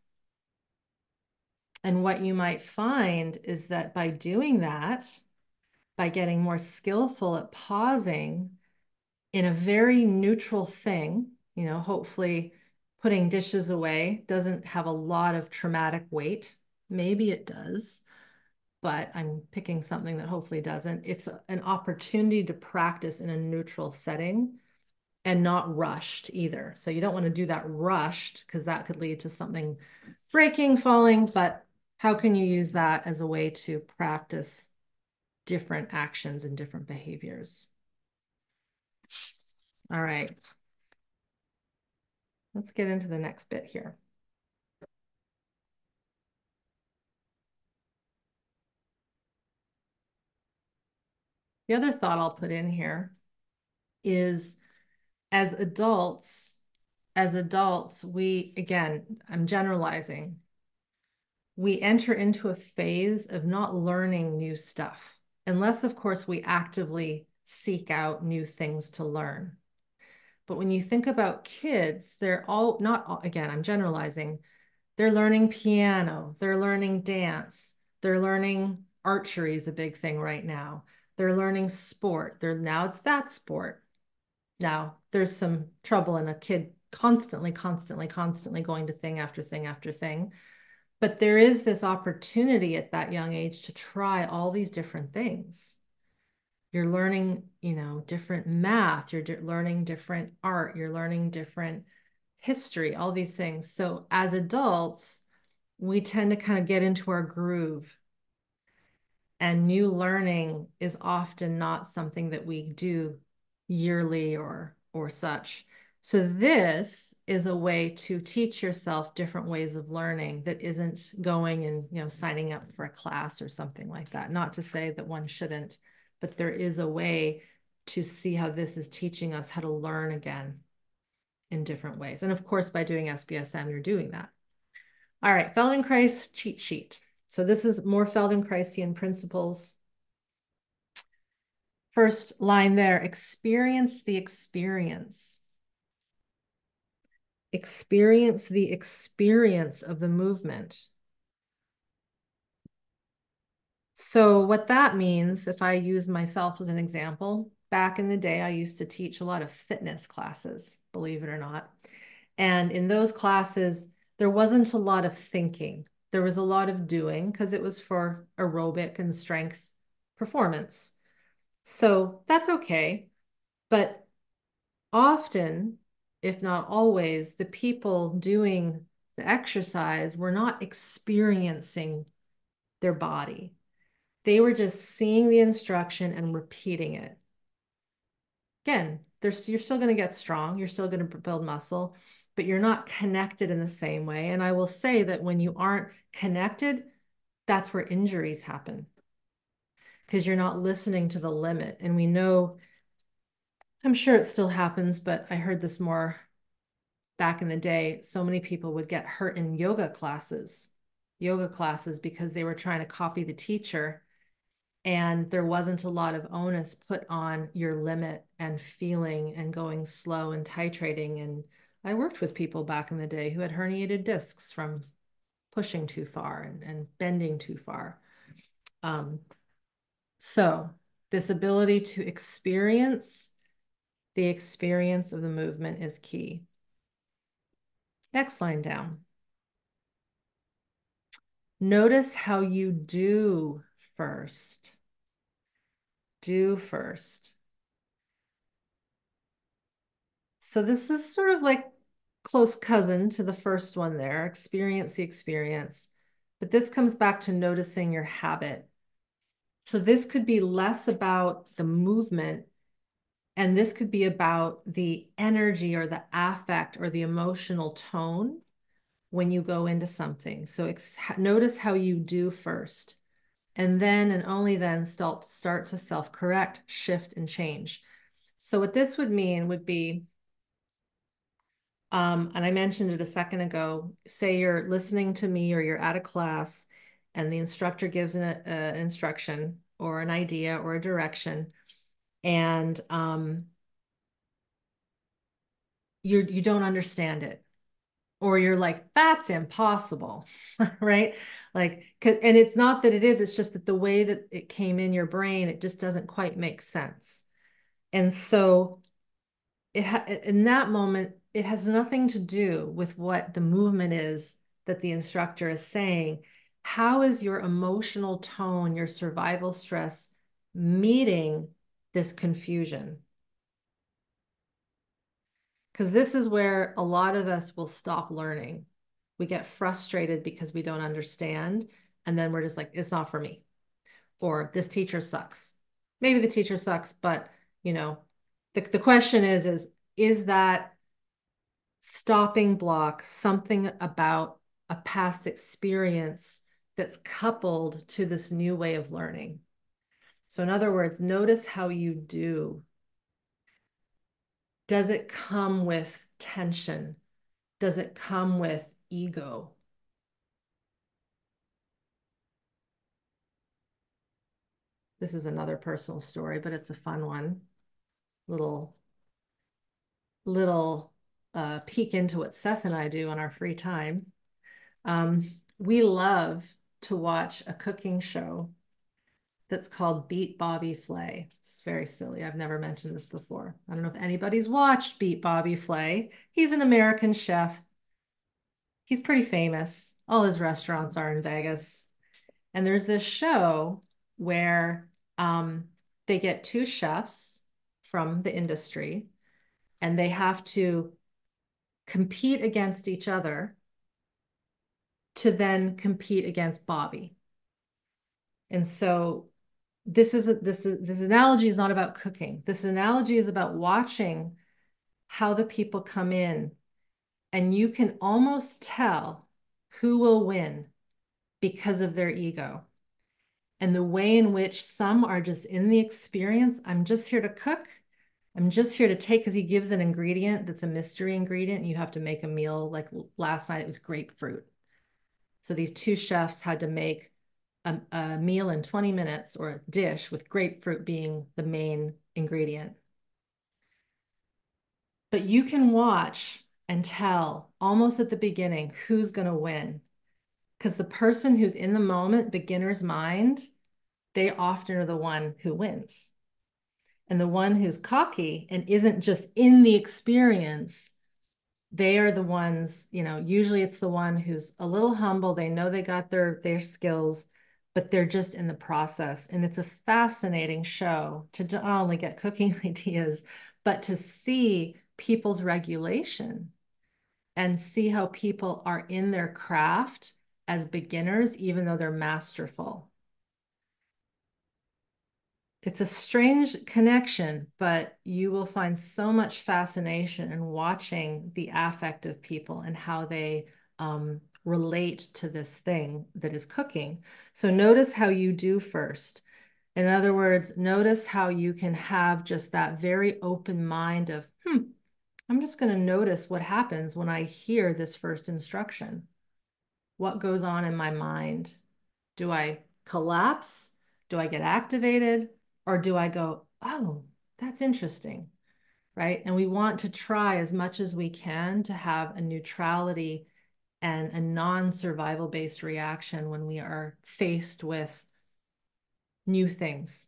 And what you might find is that by doing that, by getting more skillful at pausing in a very neutral thing, you know, hopefully putting dishes away doesn't have a lot of traumatic weight. Maybe it does, but I'm picking something that hopefully doesn't. It's an opportunity to practice in a neutral setting and not rushed either. So you don't want to do that rushed because that could lead to something breaking, falling, but how can you use that as a way to practice different actions and different behaviors? All right. Let's get into the next bit here. The other thought I'll put in here is as adults, as adults, we, again, I'm generalizing, we enter into a phase of not learning new stuff, unless, of course, we actively seek out new things to learn. But when you think about kids, they're all not, all, again, I'm generalizing, they're learning piano, they're learning dance, they're learning archery is a big thing right now. They're learning sport. They're now it's that sport. Now there's some trouble in a kid constantly, constantly, constantly going to thing after thing after thing. But there is this opportunity at that young age to try all these different things. You're learning, you know, different math, you're learning different art, you're learning different history, all these things. So as adults, we tend to kind of get into our groove, and new learning is often not something that we do yearly or or such. So this is a way to teach yourself different ways of learning that isn't going and, you know, signing up for a class or something like that. Not to say that one shouldn't, but there is a way to see how this is teaching us how to learn again in different ways. And of course, by doing S B S M, you're doing that. All right, Feldenkrais cheat sheet. So this is more Feldenkraisian principles. First line there, experience the experience. Experience the experience of the movement. So what that means, if I use myself as an example, back in the day, I used to teach a lot of fitness classes, believe it or not. And in those classes, there wasn't a lot of thinking. There was a lot of doing because it was for aerobic and strength performance. So that's okay. But often, if not always, the people doing the exercise were not experiencing their body. They were just seeing the instruction and repeating it. Again, there's, you're still going to get strong. You're still going to build muscle, but you're not connected in the same way. And I will say that when you aren't connected, that's where injuries happen because you're not listening to the limit. And we know, I'm sure it still happens, but I heard this more back in the day. So many people would get hurt in yoga classes, yoga classes because they were trying to copy the teacher. And there wasn't a lot of onus put on your limit and feeling and going slow and titrating. And I worked with people back in the day who had herniated discs from pushing too far and, and bending too far. Um, so this ability to experience the experience of the movement is key. Next line down. Notice how you do first. Do first. So this is sort of like close cousin to the first one there, experience the experience. But this comes back to noticing your habit. So this could be less about the movement, and this could be about the energy or the affect or the emotional tone when you go into something. So notice how you do first, and then and only then start, start to self-correct, shift, and change. So what this would mean would be, um, and I mentioned it a second ago, say you're listening to me or you're at a class and the instructor gives an, an instruction or an idea or a direction, and um, you're, you don't understand it. Or you're like, that's impossible, right? Like, and it's not that it is, it's just that the way that it came in your brain, it just doesn't quite make sense. And so it ha in that moment, it has nothing to do with what the movement is that the instructor is saying. How is your emotional tone, your survival stress meeting this confusion? Because this is where a lot of us will stop learning. We get frustrated because we don't understand. And then we're just like, it's not for me. Or this teacher sucks. Maybe the teacher sucks, but you know, the, the question is, is, is that stopping block something about a past experience that's coupled to this new way of learning? So in other words, notice how you do. Does it come with tension? Does it come with ego? This is another personal story, but it's a fun one. Little, little uh, peek into what Seth and I do on our free time. Um, we love to watch a cooking show that's called Beat Bobby Flay. It's very silly. I've never mentioned this before. I don't know if anybody's watched Beat Bobby Flay. He's an American chef. He's pretty famous. All his restaurants are in Vegas. And there's this show where um, they get two chefs from the industry and they have to compete against each other to then compete against Bobby. And so this is a, this is this analogy is not about cooking. This analogy is about watching how the people come in, and you can almost tell who will win because of their ego and the way in which some are just in the experience. I'm just here to cook. I'm just here to take, because he gives an ingredient that's a mystery ingredient. And you have to make a meal. Like last night, it was grapefruit. So these two chefs had to make a, a meal in twenty minutes, or a dish with grapefruit being the main ingredient. But you can watch and tell almost at the beginning who's going to win. Because the person who's in the moment, beginner's mind, they often are the one who wins. And the one who's cocky and isn't just in the experience, they are the ones, you know, usually it's the one who's a little humble. They know they got their, their skills, but they're just in the process. And it's a fascinating show to not only get cooking ideas, but to see people's regulation and see how people are in their craft as beginners, even though they're masterful. It's a strange connection, but you will find so much fascination in watching the affect of people and how they um, relate to this thing that is cooking. So notice how you do first. In other words, notice how you can have just that very open mind of, hmm, I'm just going to notice what happens when I hear this first instruction. What goes on in my mind? Do I collapse? Do I get activated? Or do I go, oh, that's interesting, right? And we want to try as much as we can to have a neutrality and a non-survival based reaction when we are faced with new things.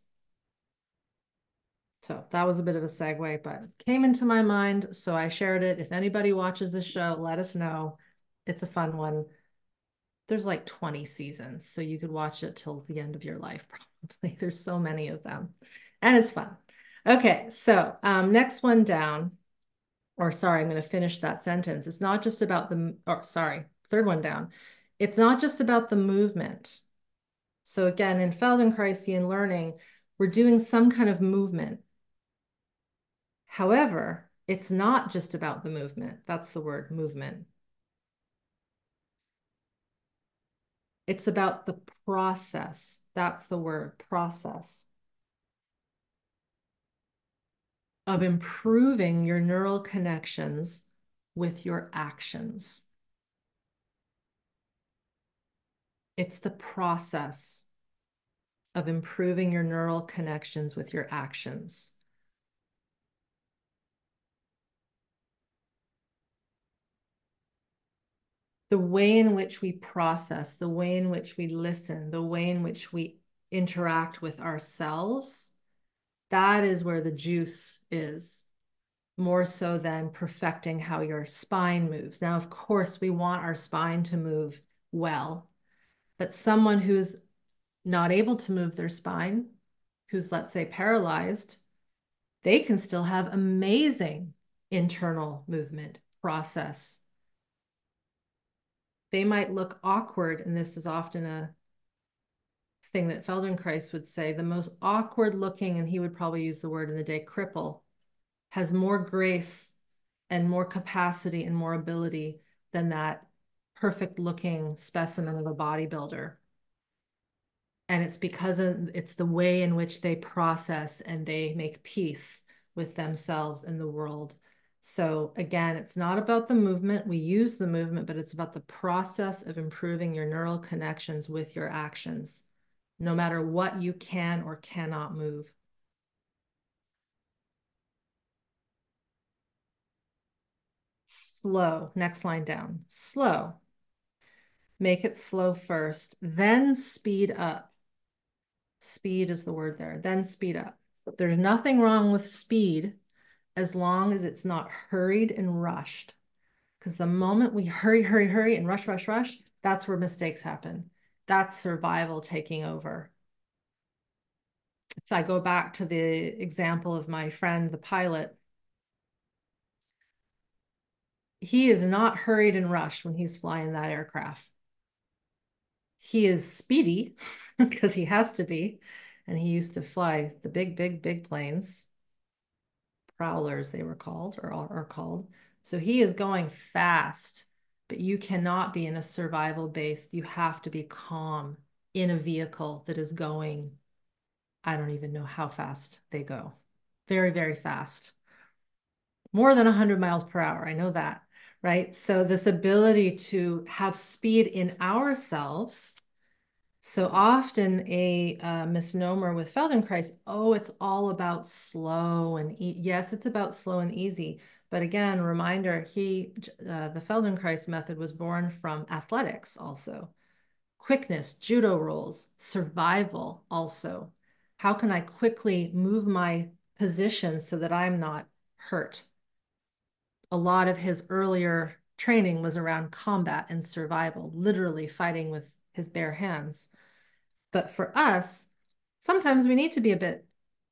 So that was a bit of a segue, but came into my mind, so I shared it. If anybody watches the show, let us know. It's a fun one. There's like twenty seasons, so you could watch it till the end of your life, probably. There's so many of them, and it's fun. Okay, so um, next one down. or sorry, I'm going to finish that sentence. It's not just about the, or sorry, third one down. It's not just about the movement. So again, in Feldenkraisian learning, we're doing some kind of movement. However, it's not just about the movement. That's the word, movement. It's about the process. That's the word, process of improving your neural connections with your actions. It's the process of improving your neural connections with your actions. The way in which we process, the way in which we listen, the way in which we interact with ourselves, that is where the juice is, more so than perfecting how your spine moves. Now, of course, we want our spine to move well, but someone who's not able to move their spine, who's, let's say, paralyzed, they can still have amazing internal movement process. They might look awkward, and this is often a thing that Feldenkrais would say, the most awkward looking, and he would probably use the word in the day, cripple, has more grace and more capacity and more ability than that perfect looking specimen of a bodybuilder. And it's because of, it's the way in which they process and they make peace with themselves and the world. So again, it's not about the movement. We use the movement, but it's about the process of improving your neural connections with your actions, no matter what you can or cannot move. Slow, next line down, slow. Make it slow first, then speed up. Speed is the word there, then speed up. There's nothing wrong with speed as long as it's not hurried and rushed. Because the moment we hurry, hurry, hurry and rush, rush, rush, that's where mistakes happen. That's survival taking over. If I go back to the example of my friend, the pilot, he is not hurried and rushed when he's flying that aircraft. He is speedy because he has to be. And he used to fly the big, big, big planes, prowlers they were called or are called. So he is going fast, but you cannot be in a survival base. You have to be calm in a vehicle that is going, I don't even know how fast they go. Very, very fast. More than one hundred miles per hour. I know that, right? So this ability to have speed in ourselves. So often a uh, misnomer with Feldenkrais, oh, it's all about slow and e yes, it's about slow and easy. But again, reminder, he, uh, the Feldenkrais method was born from athletics also. Quickness, judo rolls, survival also. How can I quickly move my position so that I'm not hurt? A lot of his earlier training was around combat and survival, literally fighting with his bare hands. But for us, sometimes we need to be a bit,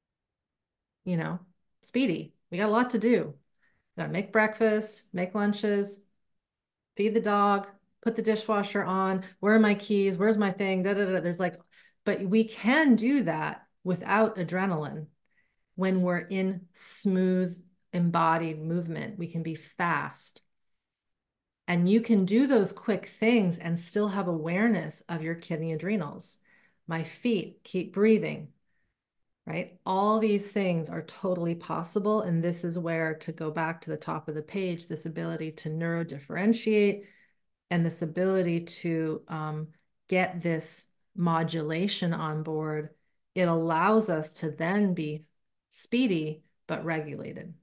you know, speedy. We got a lot to do. We got to make breakfast, make lunches, feed the dog, put the dishwasher on. Where are my keys? Where's my thing? Da, da, da. There's like, but we can do that without adrenaline when we're in smooth, embodied movement. We can be fast. And you can do those quick things and still have awareness of your kidney adrenals. My feet, keep breathing, right? All these things are totally possible. And this is where, to go back to the top of the page, this ability to neurodifferentiate and this ability to um, get this modulation on board, it allows us to then be speedy, but regulated.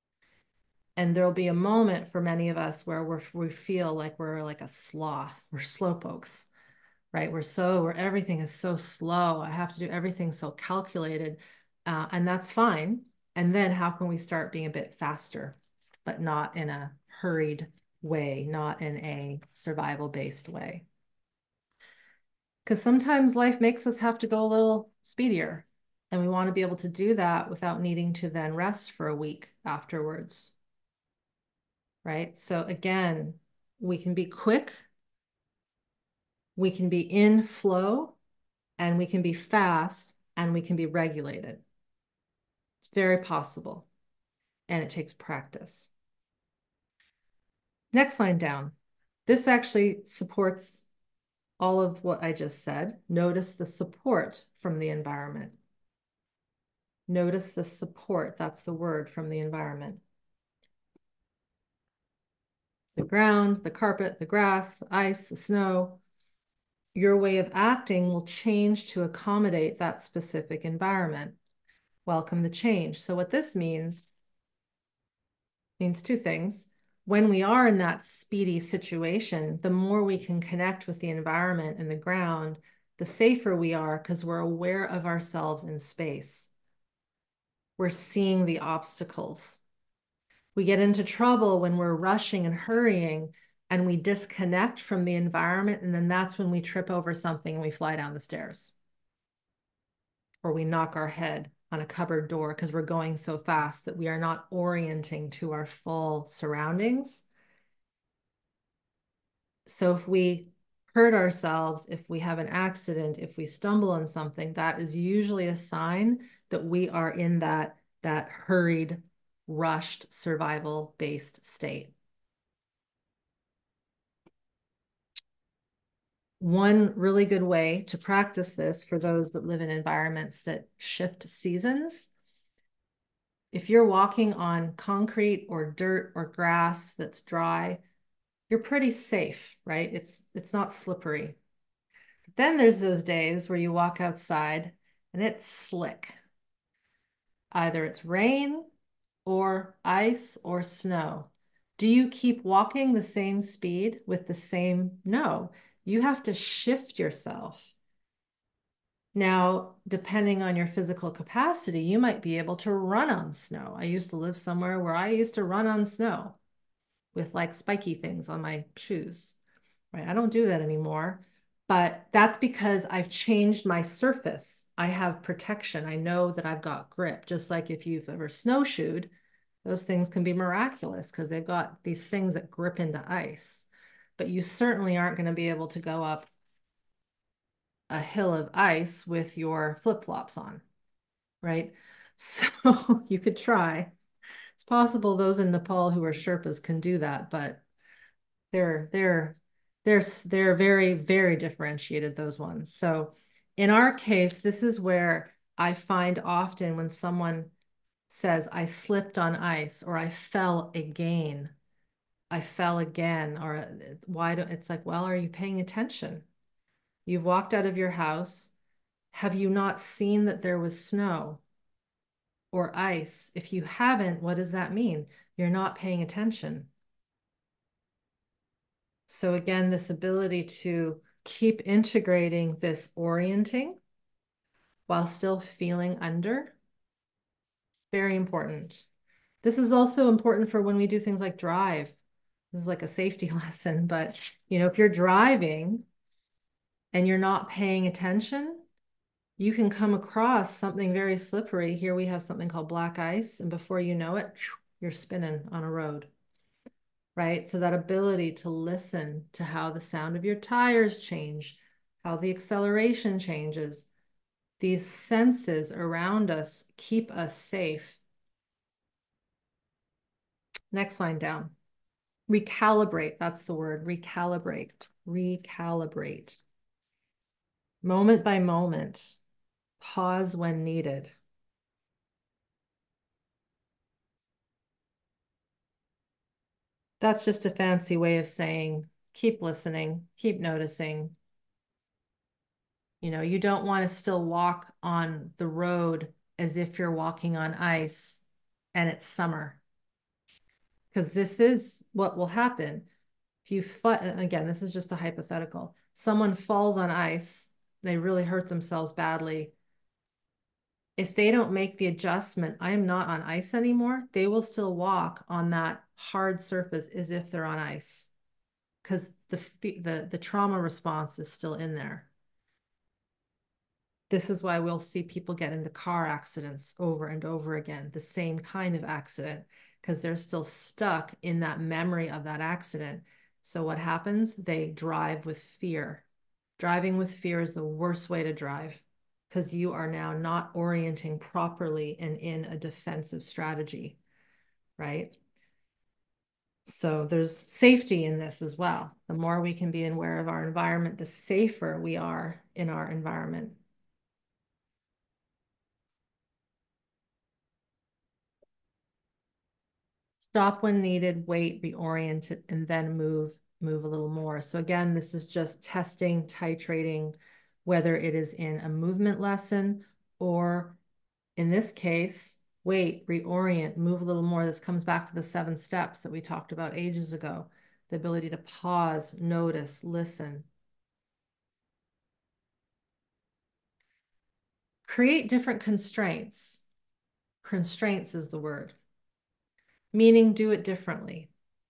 And there'll be a moment for many of us where we're, we feel like we're like a sloth, we're slowpokes, right? We're so, where everything is so slow. I have to do everything so calculated. Uh, and that's fine. And then how can we start being a bit faster, but not in a hurried way, not in a survival-based way? Because sometimes life makes us have to go a little speedier. And we want to be able to do that without needing to then rest for a week afterwards. right? So again, we can be quick, we can be in flow, and we can be fast, and we can be regulated. It's very possible, and it takes practice. Next line down. This actually supports all of what I just said. Notice the support from the environment. Notice the support, that's the word, from the environment. The ground, the carpet, the grass, the ice, the snow. Your way of acting will change to accommodate that specific environment. Welcome the change. So what this means, means two things. When we are in that speedy situation, the more we can connect with the environment and the ground, the safer we are because we're aware of ourselves in space. We're seeing the obstacles. We get into trouble when we're rushing and hurrying and we disconnect from the environment. And then that's when we trip over something and we fly down the stairs. Or we knock our head on a cupboard door because we're going so fast that we are not orienting to our full surroundings. So if we hurt ourselves, if we have an accident, if we stumble on something, that is usually a sign that we are in that, that hurried, rushed, survival-based state. One really good way to practice this for those that live in environments that shift seasons, if you're walking on concrete or dirt or grass that's dry, you're pretty safe, right? It's, it's not slippery. But then there's those days where you walk outside and it's slick. Either it's rain or ice or snow. Do you keep walking the same speed with the same? No, you have to shift yourself. Now, depending on your physical capacity, you might be able to run on snow. I used to live somewhere where I used to run on snow with like spiky things on my shoes, right? I don't do that anymore, but that's because I've changed my surface. I have protection. I know that I've got grip, just like if you've ever snowshoed, those things can be miraculous because they've got these things that grip into ice, but you certainly aren't going to be able to go up a hill of ice with your flip-flops on, right? So you could try. It's possible those in Nepal who are Sherpas can do that, but they're they're they're they're very, very differentiated, those ones. So in our case, this is where I find often when someone says, I slipped on ice or I fell again, I fell again, or why do it's like, well, are you paying attention? You've walked out of your house. Have you not seen that there was snow or ice? If you haven't, what does that mean? You're not paying attention. So again, this ability to keep integrating this orienting while still feeling under, very important. This is also important for when we do things like drive. This is like a safety lesson, but you know, if you're driving and you're not paying attention, you can come across something very slippery. Here we have something called black ice, and before you know it, you're spinning on a road, right? So that ability to listen to how the sound of your tires change, how the acceleration changes, these senses around us keep us safe. Next line down. Recalibrate, that's the word, recalibrate, recalibrate. Moment by moment, pause when needed. That's just a fancy way of saying, keep listening, keep noticing. You know, you don't want to still walk on the road as if you're walking on ice and it's summer. Because this is what will happen. If you, again, this is just a hypothetical. Someone falls on ice, they really hurt themselves badly. If they don't make the adjustment, I am not on ice anymore, they will still walk on that hard surface as if they're on ice because the, the, the trauma response is still in there. This is why we'll see people get into car accidents over and over again, the same kind of accident. because they're still stuck in that memory of that accident. So what happens? They drive with fear. Driving with fear is the worst way to drive because you are now not orienting properly and in a defensive strategy, right? So there's safety in this as well. The more we can be aware of our environment, the safer we are in our environment. Stop when needed, wait, reorient it, and then move, move a little more. So again, this is just testing, titrating, whether it is in a movement lesson or in this case, wait, reorient, move a little more. This comes back to the seven steps that we talked about ages ago. The ability to pause, notice, listen. Create different constraints. Constraints is the word, meaning do it differently.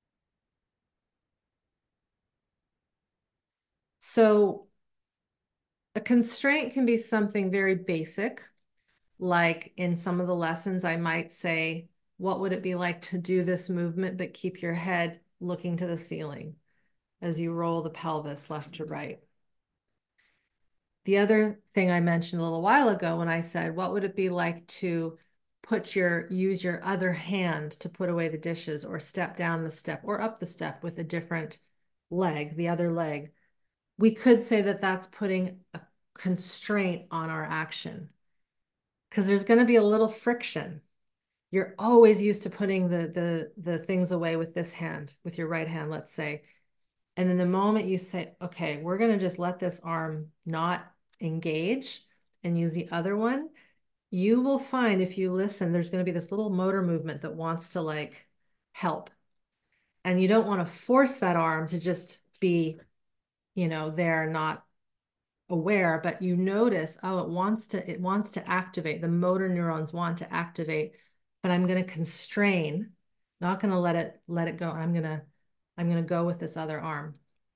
So a constraint can be something very basic, like in some of the lessons, I might say, what would it be like to do this movement, but keep your head looking to the ceiling as you roll the pelvis left to right? The other thing I mentioned a little while ago when I said, what would it be like to put your, use your other hand to put away the dishes or step down the step or up the step with a different leg, the other leg? We could say that that's putting a constraint on our action because there's going to be a little friction. You're always used to putting the, the, the things away with this hand, with your right hand, let's say. And then the moment you say, okay, we're going to just let this arm not engage and use the other one, you will find if you listen, there's going to be this little motor movement that wants to like help. And you don't want to force that arm to just be, you know, there, not aware, but you notice, oh, it wants to, it wants to activate. The motor neurons want to activate, but I'm going to constrain, not going to let it, let it go. I'm going to, I'm going to go with this other arm.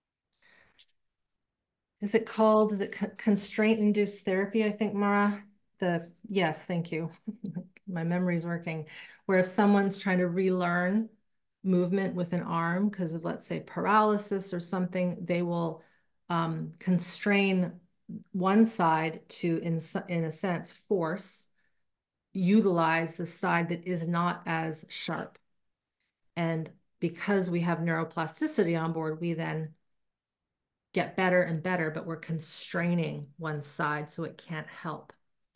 Is it called, is it constraint-induced therapy, I think, Mara? The, yes, thank you. My memory's working. Where if someone's trying to relearn movement with an arm because of, let's say, paralysis or something, they will um, constrain one side to, in, in a sense, force, utilize the side that is not as sharp. And because we have neuroplasticity on board, we then get better and better, but we're constraining one side so it can't help.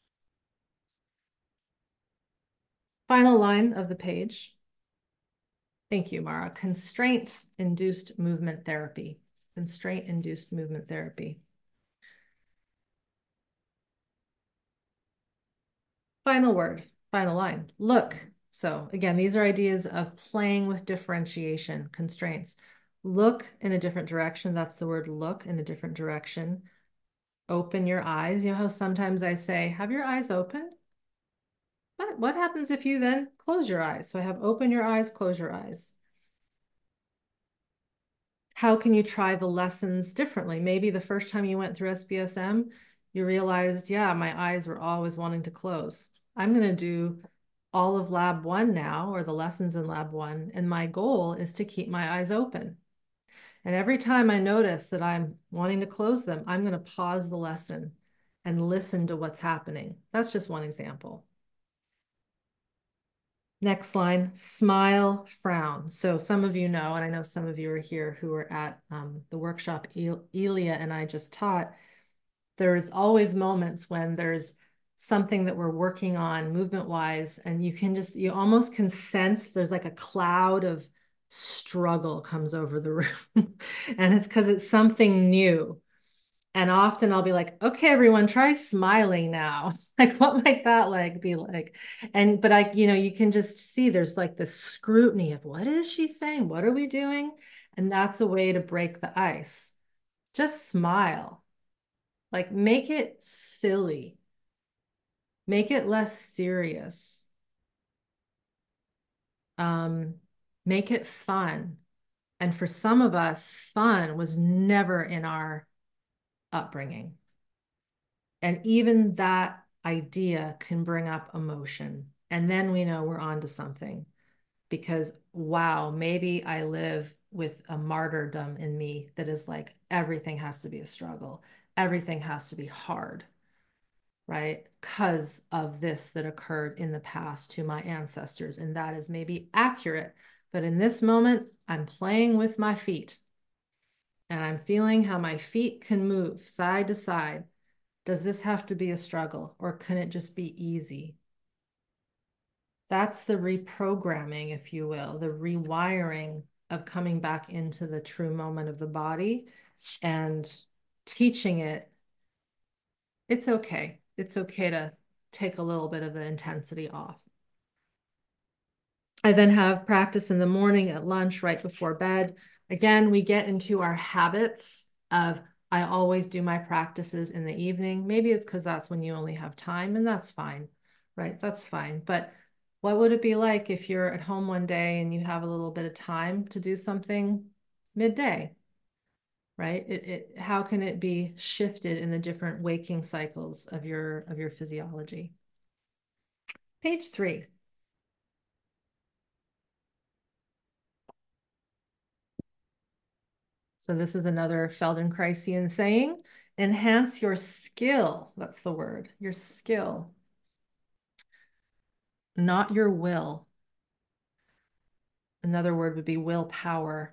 Final line of the page. Thank you, Mara. Constraint-induced movement therapy. Constraint-induced movement therapy. Final word, final line. Look. So again, these are ideas of playing with differentiation, constraints. Look in a different direction. That's the word look, in a different direction. Open your eyes. You know how sometimes I say, have your eyes open? But what happens if you then close your eyes? So I have open your eyes, close your eyes. How can you try the lessons differently? Maybe the first time you went through S B S M, you realized, yeah, my eyes were always wanting to close. I'm going to do all of lab one now, or the lessons in lab one, and my goal is to keep my eyes open. And every time I notice that I'm wanting to close them, I'm going to pause the lesson and listen to what's happening. That's just one example. Next line, smile, frown. So some of you know, and I know some of you are here who are at um, the workshop Elia and I just taught, there's always moments when there's something that we're working on movement-wise, and you can just, you almost can sense there's like a cloud of struggle comes over the room. And it's because it's something new. And often I'll be like, okay, everyone, try smiling now. Like, what might that like be like? And, but I, you know, you can just see there's like this scrutiny of what is she saying? What are we doing? And that's a way to break the ice. Just smile. Like, make it silly. Make it less serious. Um, make it fun. And for some of us, fun was never in our upbringing. And even that idea can bring up emotion. And then we know we're on to something. because wow, maybe I live with a martyrdom in me that is like everything has to be a struggle, everything has to be hard, right? Because of this that occurred in the past to my ancestors. And that is maybe accurate. But in this moment, I'm playing with my feet and I'm feeling how my feet can move side to side. Does this have to be a struggle or can it just be easy? That's the reprogramming, if you will, the rewiring of coming back into the true moment of the body and teaching it. It's okay. It's okay to take a little bit of the intensity off. I then have practice in the morning, at lunch, right before bed. Again, we get into our habits of I always do my practices in the evening. Maybe it's because that's when you only have time, and that's fine, right? That's fine. But what would it be like if you're at home one day and you have a little bit of time to do something midday, right? It, it how can it be shifted in the different waking cycles of your of your physiology? Page three. So this is another Feldenkraisian saying, enhance your skill. That's the word, your skill, not your will. Another word would be willpower.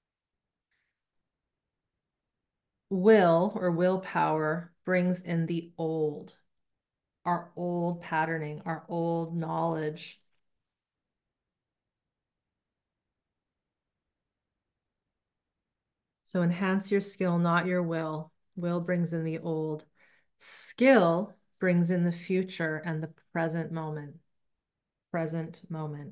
Will or willpower brings in the old, our old patterning, our old knowledge. So enhance your skill, not your will. Will brings in the old. Skill brings in the future and the present moment. Present moment.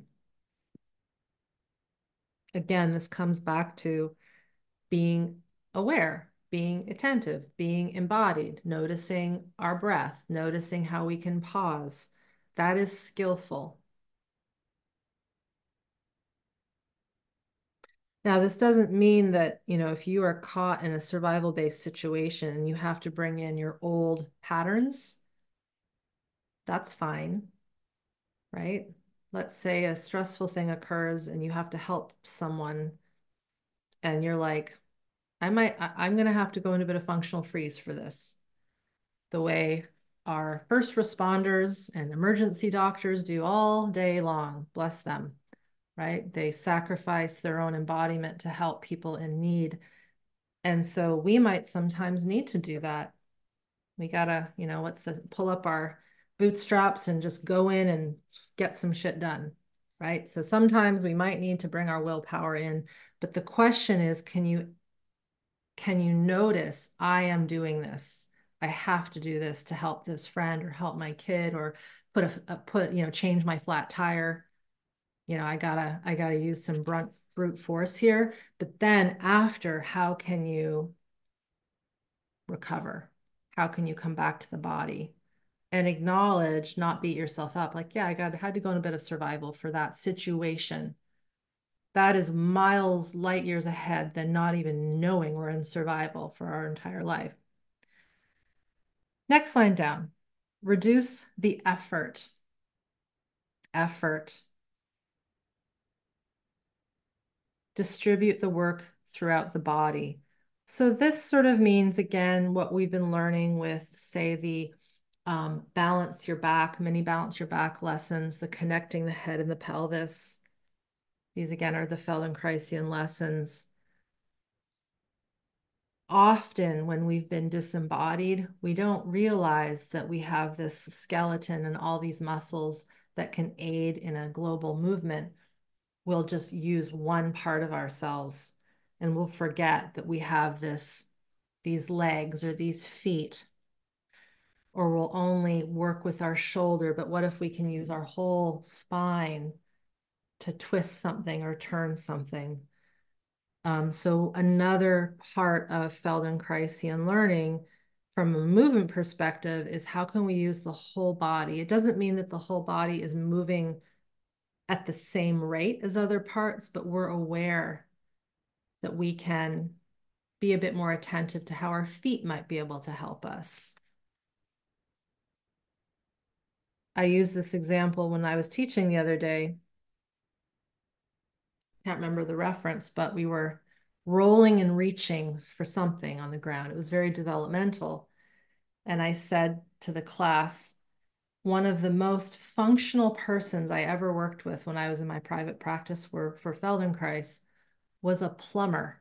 Again, this comes back to being aware, being attentive, being embodied, noticing our breath, noticing how we can pause. That is skillful. Now, this doesn't mean that, you know, if you are caught in a survival-based situation and you have to bring in your old patterns, that's fine, right? Let's say a stressful thing occurs and you have to help someone and you're like, I might, I, I'm going to have to go into a bit of functional freeze for this. The way our first responders and emergency doctors do all day long, bless them, right? They sacrifice their own embodiment to help people in need. And so we might sometimes need to do that. We gotta, you know, what's the pull up our bootstraps and just go in and get some shit done, right? So sometimes we might need to bring our willpower in, but the question is, can you can you notice I am doing this? I have to do this to help this friend or help my kid or put a, a put, you know, change my flat tire. You know, I gotta, I gotta use some brunt brute force here. But then after, how can you recover? How can you come back to the body and acknowledge, not beat yourself up? Like, yeah, I got had to go in a bit of survival for that situation. That is miles, light years ahead than not even knowing we're in survival for our entire life. Next line down, reduce the effort. Effort. Distribute the work throughout the body. So this sort of means, again, what we've been learning with, say, the um, balance your back, mini balance your back lessons, the connecting the head and the pelvis. These, again, are the Feldenkrais lessons. Often when we've been disembodied, we don't realize that we have this skeleton and all these muscles that can aid in a global movement. We'll just use one part of ourselves and we'll forget that we have this, these legs or these feet, or we'll only work with our shoulder. But what if we can use our whole spine to twist something or turn something? Um, so another part of Feldenkraisian learning from a movement perspective is how can we use the whole body? It doesn't mean that the whole body is moving at the same rate as other parts, but we're aware that we can be a bit more attentive to how our feet might be able to help us. I used this example when I was teaching the other day. can't remember the reference, but we were rolling and reaching for something on the ground. It was very developmental. And I said to the class, one of the most functional persons I ever worked with when I was in my private practice for, for Feldenkrais was a plumber.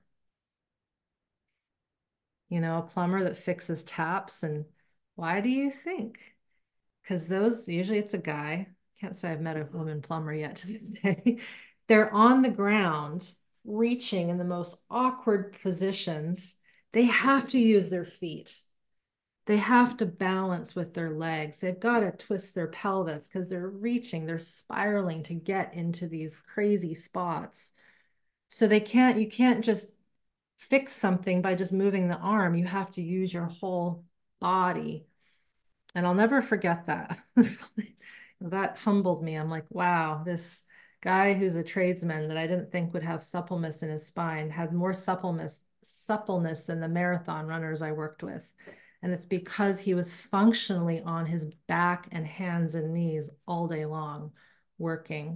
You know, a plumber that fixes taps. And why do you think? Because those, usually it's a guy. Can't say I've met a woman plumber yet to this day. They're on the ground, reaching in the most awkward positions. They have to use their feet. They have to balance with their legs. They've got to twist their pelvis because they're reaching, they're spiraling to get into these crazy spots. So they can't, you can't just fix something by just moving the arm. You have to use your whole body. And I'll never forget that. That humbled me. I'm like, wow, this guy who's a tradesman that I didn't think would have suppleness in his spine had more suppleness, suppleness than the marathon runners I worked with. And it's because he was functionally on his back and hands and knees all day long working.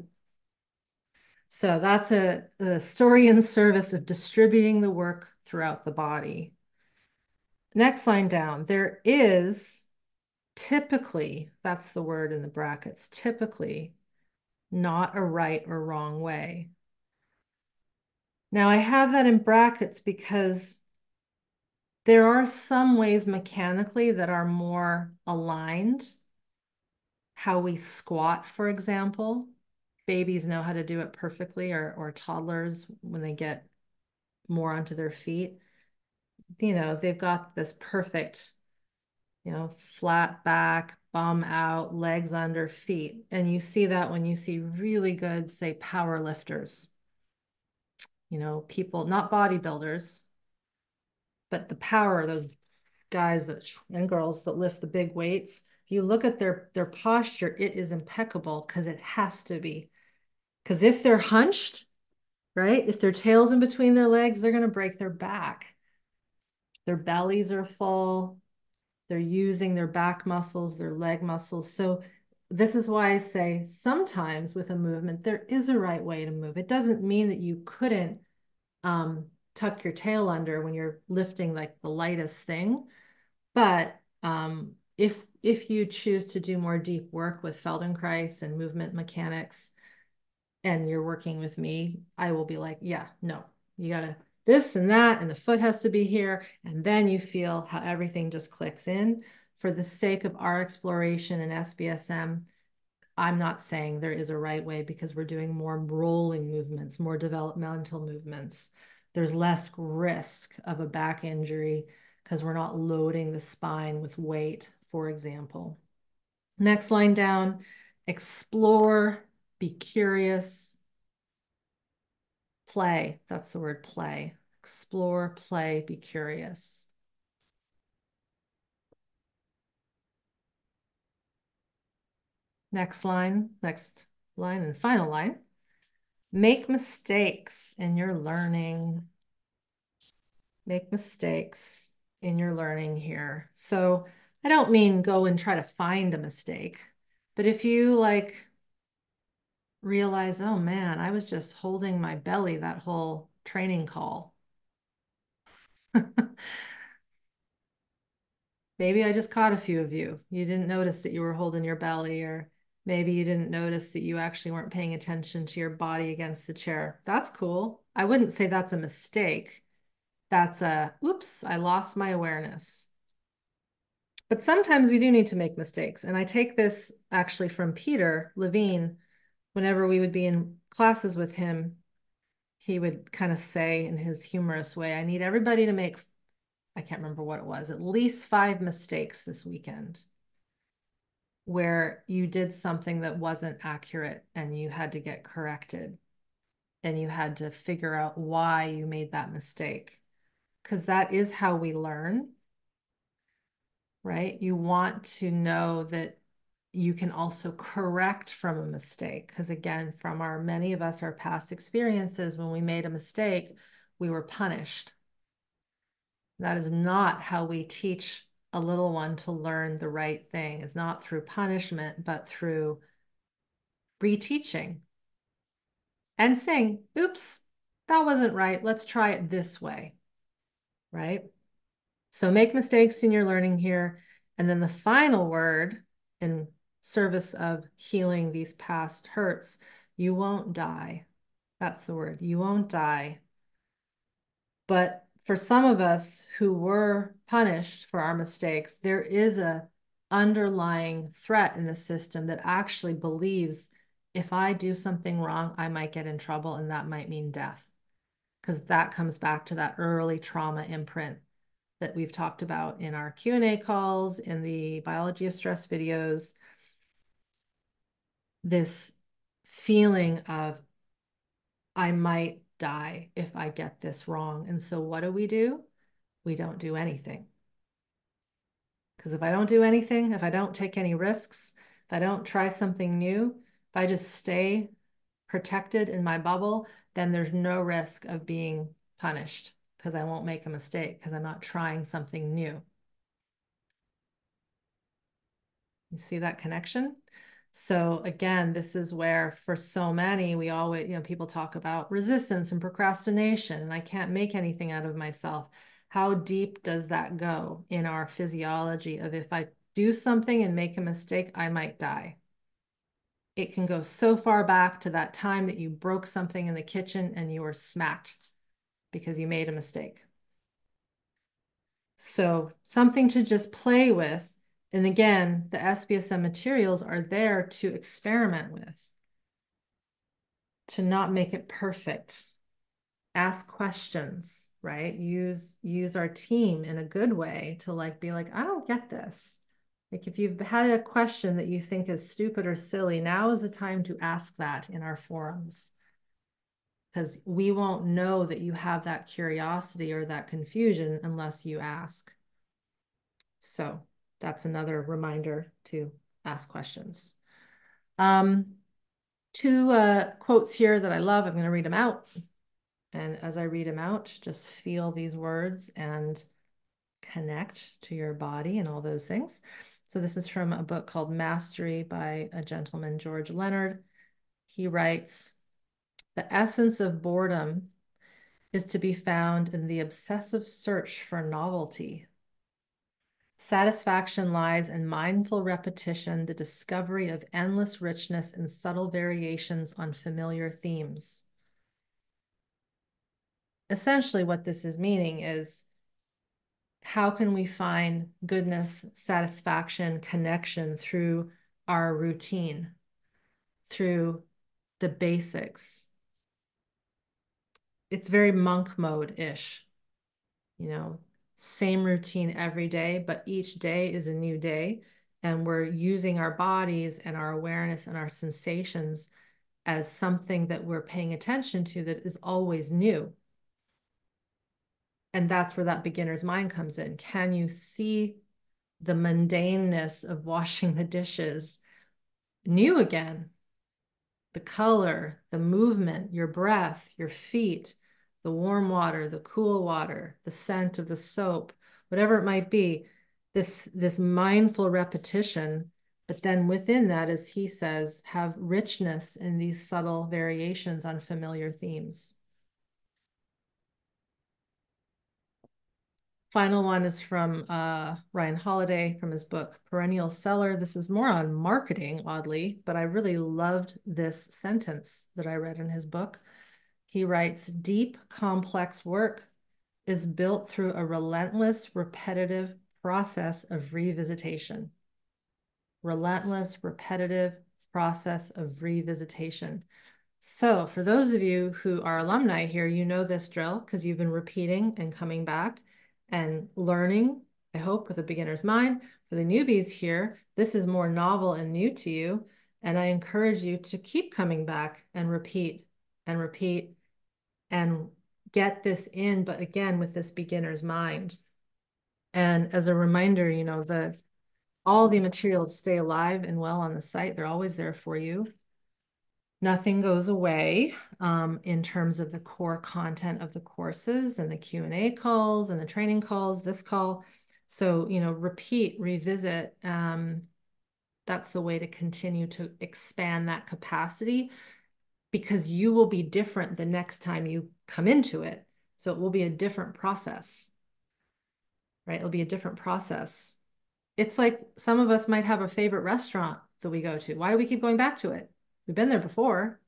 So that's a, a story in service of distributing the work throughout the body. Next line down, there is typically, that's the word in the brackets, typically not a right or wrong way. Now I have that in brackets because there are some ways mechanically that are more aligned. How we squat, for example. Babies know how to do it perfectly, or, or toddlers when they get more onto their feet. You know, they've got this perfect, you know, flat back, bum out, legs under feet. And you see that when you see really good, say, power lifters, you know, people, not bodybuilders, but the power, those guys that, and girls that lift the big weights. If you look at their, their posture, it is impeccable because it has to be. Because if they're hunched, right, if their tail's in between their legs, they're going to break their back. Their bellies are full. They're using their back muscles, their leg muscles. So this is why I say sometimes with a movement, there is a right way to move. It doesn't mean that you couldn't um, tuck your tail under when you're lifting like the lightest thing. But um, if, if you choose to do more deep work with Feldenkrais and movement mechanics, and you're working with me, I will be like, yeah, no, you gotta this and that, and the foot has to be here. And then you feel how everything just clicks in. For the sake of our exploration in S B S M, I'm not saying there is a right way because we're doing more rolling movements, more developmental movements. There's less risk of a back injury because we're not loading the spine with weight, for example. Next line down, explore, be curious, play. That's the word play. Explore, play, be curious. Next line, next line and final line. Make mistakes in your learning. Make mistakes in your learning here. So I don't mean go and try to find a mistake, but if you like realize, oh man, I was just holding my belly that whole training call. Maybe I just caught a few of you. You didn't notice that you were holding your belly, or maybe you didn't notice that you actually weren't paying attention to your body against the chair. That's cool. I wouldn't say that's a mistake. That's a, oops, I lost my awareness. But sometimes we do need to make mistakes. And I take this actually from Peter Levine. Whenever we would be in classes with him, he would kind of say in his humorous way, I need everybody to make, I can't remember what it was, at least five mistakes this weekend where you did something that wasn't accurate and you had to get corrected and you had to figure out why you made that mistake. Because that is how we learn, right? You want to know that you can also correct from a mistake. Because again, from our many of us, our past experiences, when we made a mistake, we were punished. That is not how we teach a little one to learn the right thing. It's not through punishment, but through reteaching. and saying, oops, that wasn't right. Let's try it this way, right? So make mistakes in your learning here. And then the final word in service of healing these past hurts, you won't die. That's the word. You won't die. But for some of us who were punished for our mistakes, there is a underlying threat in the system that actually believes if I do something wrong, I might get in trouble and that might mean death. Because that comes back to that early trauma imprint that we've talked about in our Q and A calls, in the biology of stress videos, this feeling of I might die if I get this wrong. And so what do we do? We don't do anything. Because if I don't do anything, if I don't take any risks, if I don't try something new, if I just stay protected in my bubble, then there's no risk of being punished because I won't make a mistake because I'm not trying something new. You see that connection? So again, this is where for so many, we always, you know, people talk about resistance and procrastination, and I can't make anything out of myself. How deep does that go in our physiology of if I do something and make a mistake, I might die? It can go so far back to that time that you broke something in the kitchen and you were smacked because you made a mistake. So something to just play with. And again, the S B S M materials are there to experiment with, to not make it perfect. Ask questions, right? Use use our team in a good way to like be like, I don't get this. Like if you've had a question that you think is stupid or silly, now is the time to ask that in our forums. Because we won't know that you have that curiosity or that confusion unless you ask. So that's another reminder to ask questions. Um, two uh, quotes here that I love. I'm going to read them out. And as I read them out, just feel these words and connect to your body and all those things. So this is from a book called Mastery by a gentleman, George Leonard. He writes, the essence of boredom is to be found in the obsessive search for novelty. Satisfaction lies in mindful repetition, the discovery of endless richness and subtle variations on familiar themes. Essentially, what this is meaning is how can we find goodness, satisfaction, connection through our routine, through the basics? It's very monk mode-ish, you know, same routine every day, but each day is a new day. And we're using our bodies and our awareness and our sensations as something that we're paying attention to that is always new. And that's where that beginner's mind comes in. Can you see the mundaneness of washing the dishes new again? The color, the movement, your breath, your feet, the warm water, the cool water, the scent of the soap, whatever it might be, this, this mindful repetition. But then within that, as he says, have richness in these subtle variations on familiar themes. Final one is from uh, Ryan Holiday from his book, Perennial Seller. This is more on marketing, oddly, but I really loved this sentence that I read in his book. He writes, deep, complex work is built through a relentless, repetitive process of revisitation. Relentless, repetitive process of revisitation. So for those of you who are alumni here, you know this drill because you've been repeating and coming back and learning, I hope, with a beginner's mind. For the newbies here, this is more novel and new to you. And I encourage you to keep coming back and repeat and repeat and get this in, but again, with this beginner's mind. And as a reminder, you know, the all the materials stay alive and well on the site. They're always there for you. Nothing goes away um, in terms of the core content of the courses and the Q and A calls and the training calls, this call. So, you know, repeat, revisit. Um, that's the way to continue to expand that capacity. because you will be different the next time you come into it. So it will be a different process, right? It'll be a different process. It's like some of us might have a favorite restaurant that we go to. Why do we keep going back to it? We've been there before.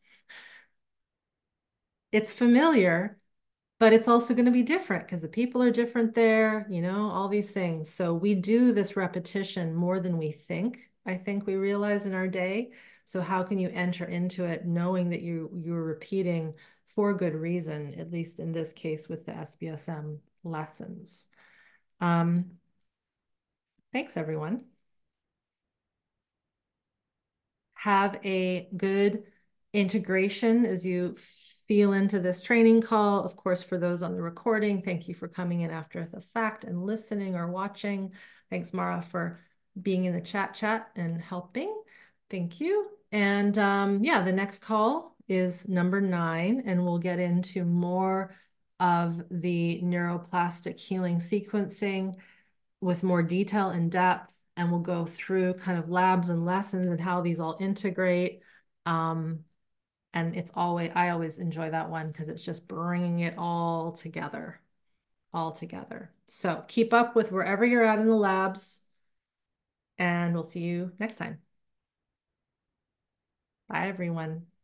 It's familiar, but it's also going to be different because the people are different there, you know, all these things. So we do this repetition more than we think. I think we realize in our day. So how can you enter into it knowing that you you're repeating for good reason, at least in this case with the S B S M lessons. Um, thanks, everyone. Have a good integration as you feel into this training call. Of course, for those on the recording, thank you for coming in after the fact and listening or watching. Thanks, Mara, for being in the chat chat and helping. Thank you. And um, yeah, the next call is number nine, and we'll get into more of the neuroplastic healing sequencing with more detail and depth, and we'll go through kind of labs and lessons and how these all integrate. Um, and it's always, I always enjoy that one because it's just bringing it all together, all together. So keep up with wherever you're at in the labs, and we'll see you next time. Bye, everyone.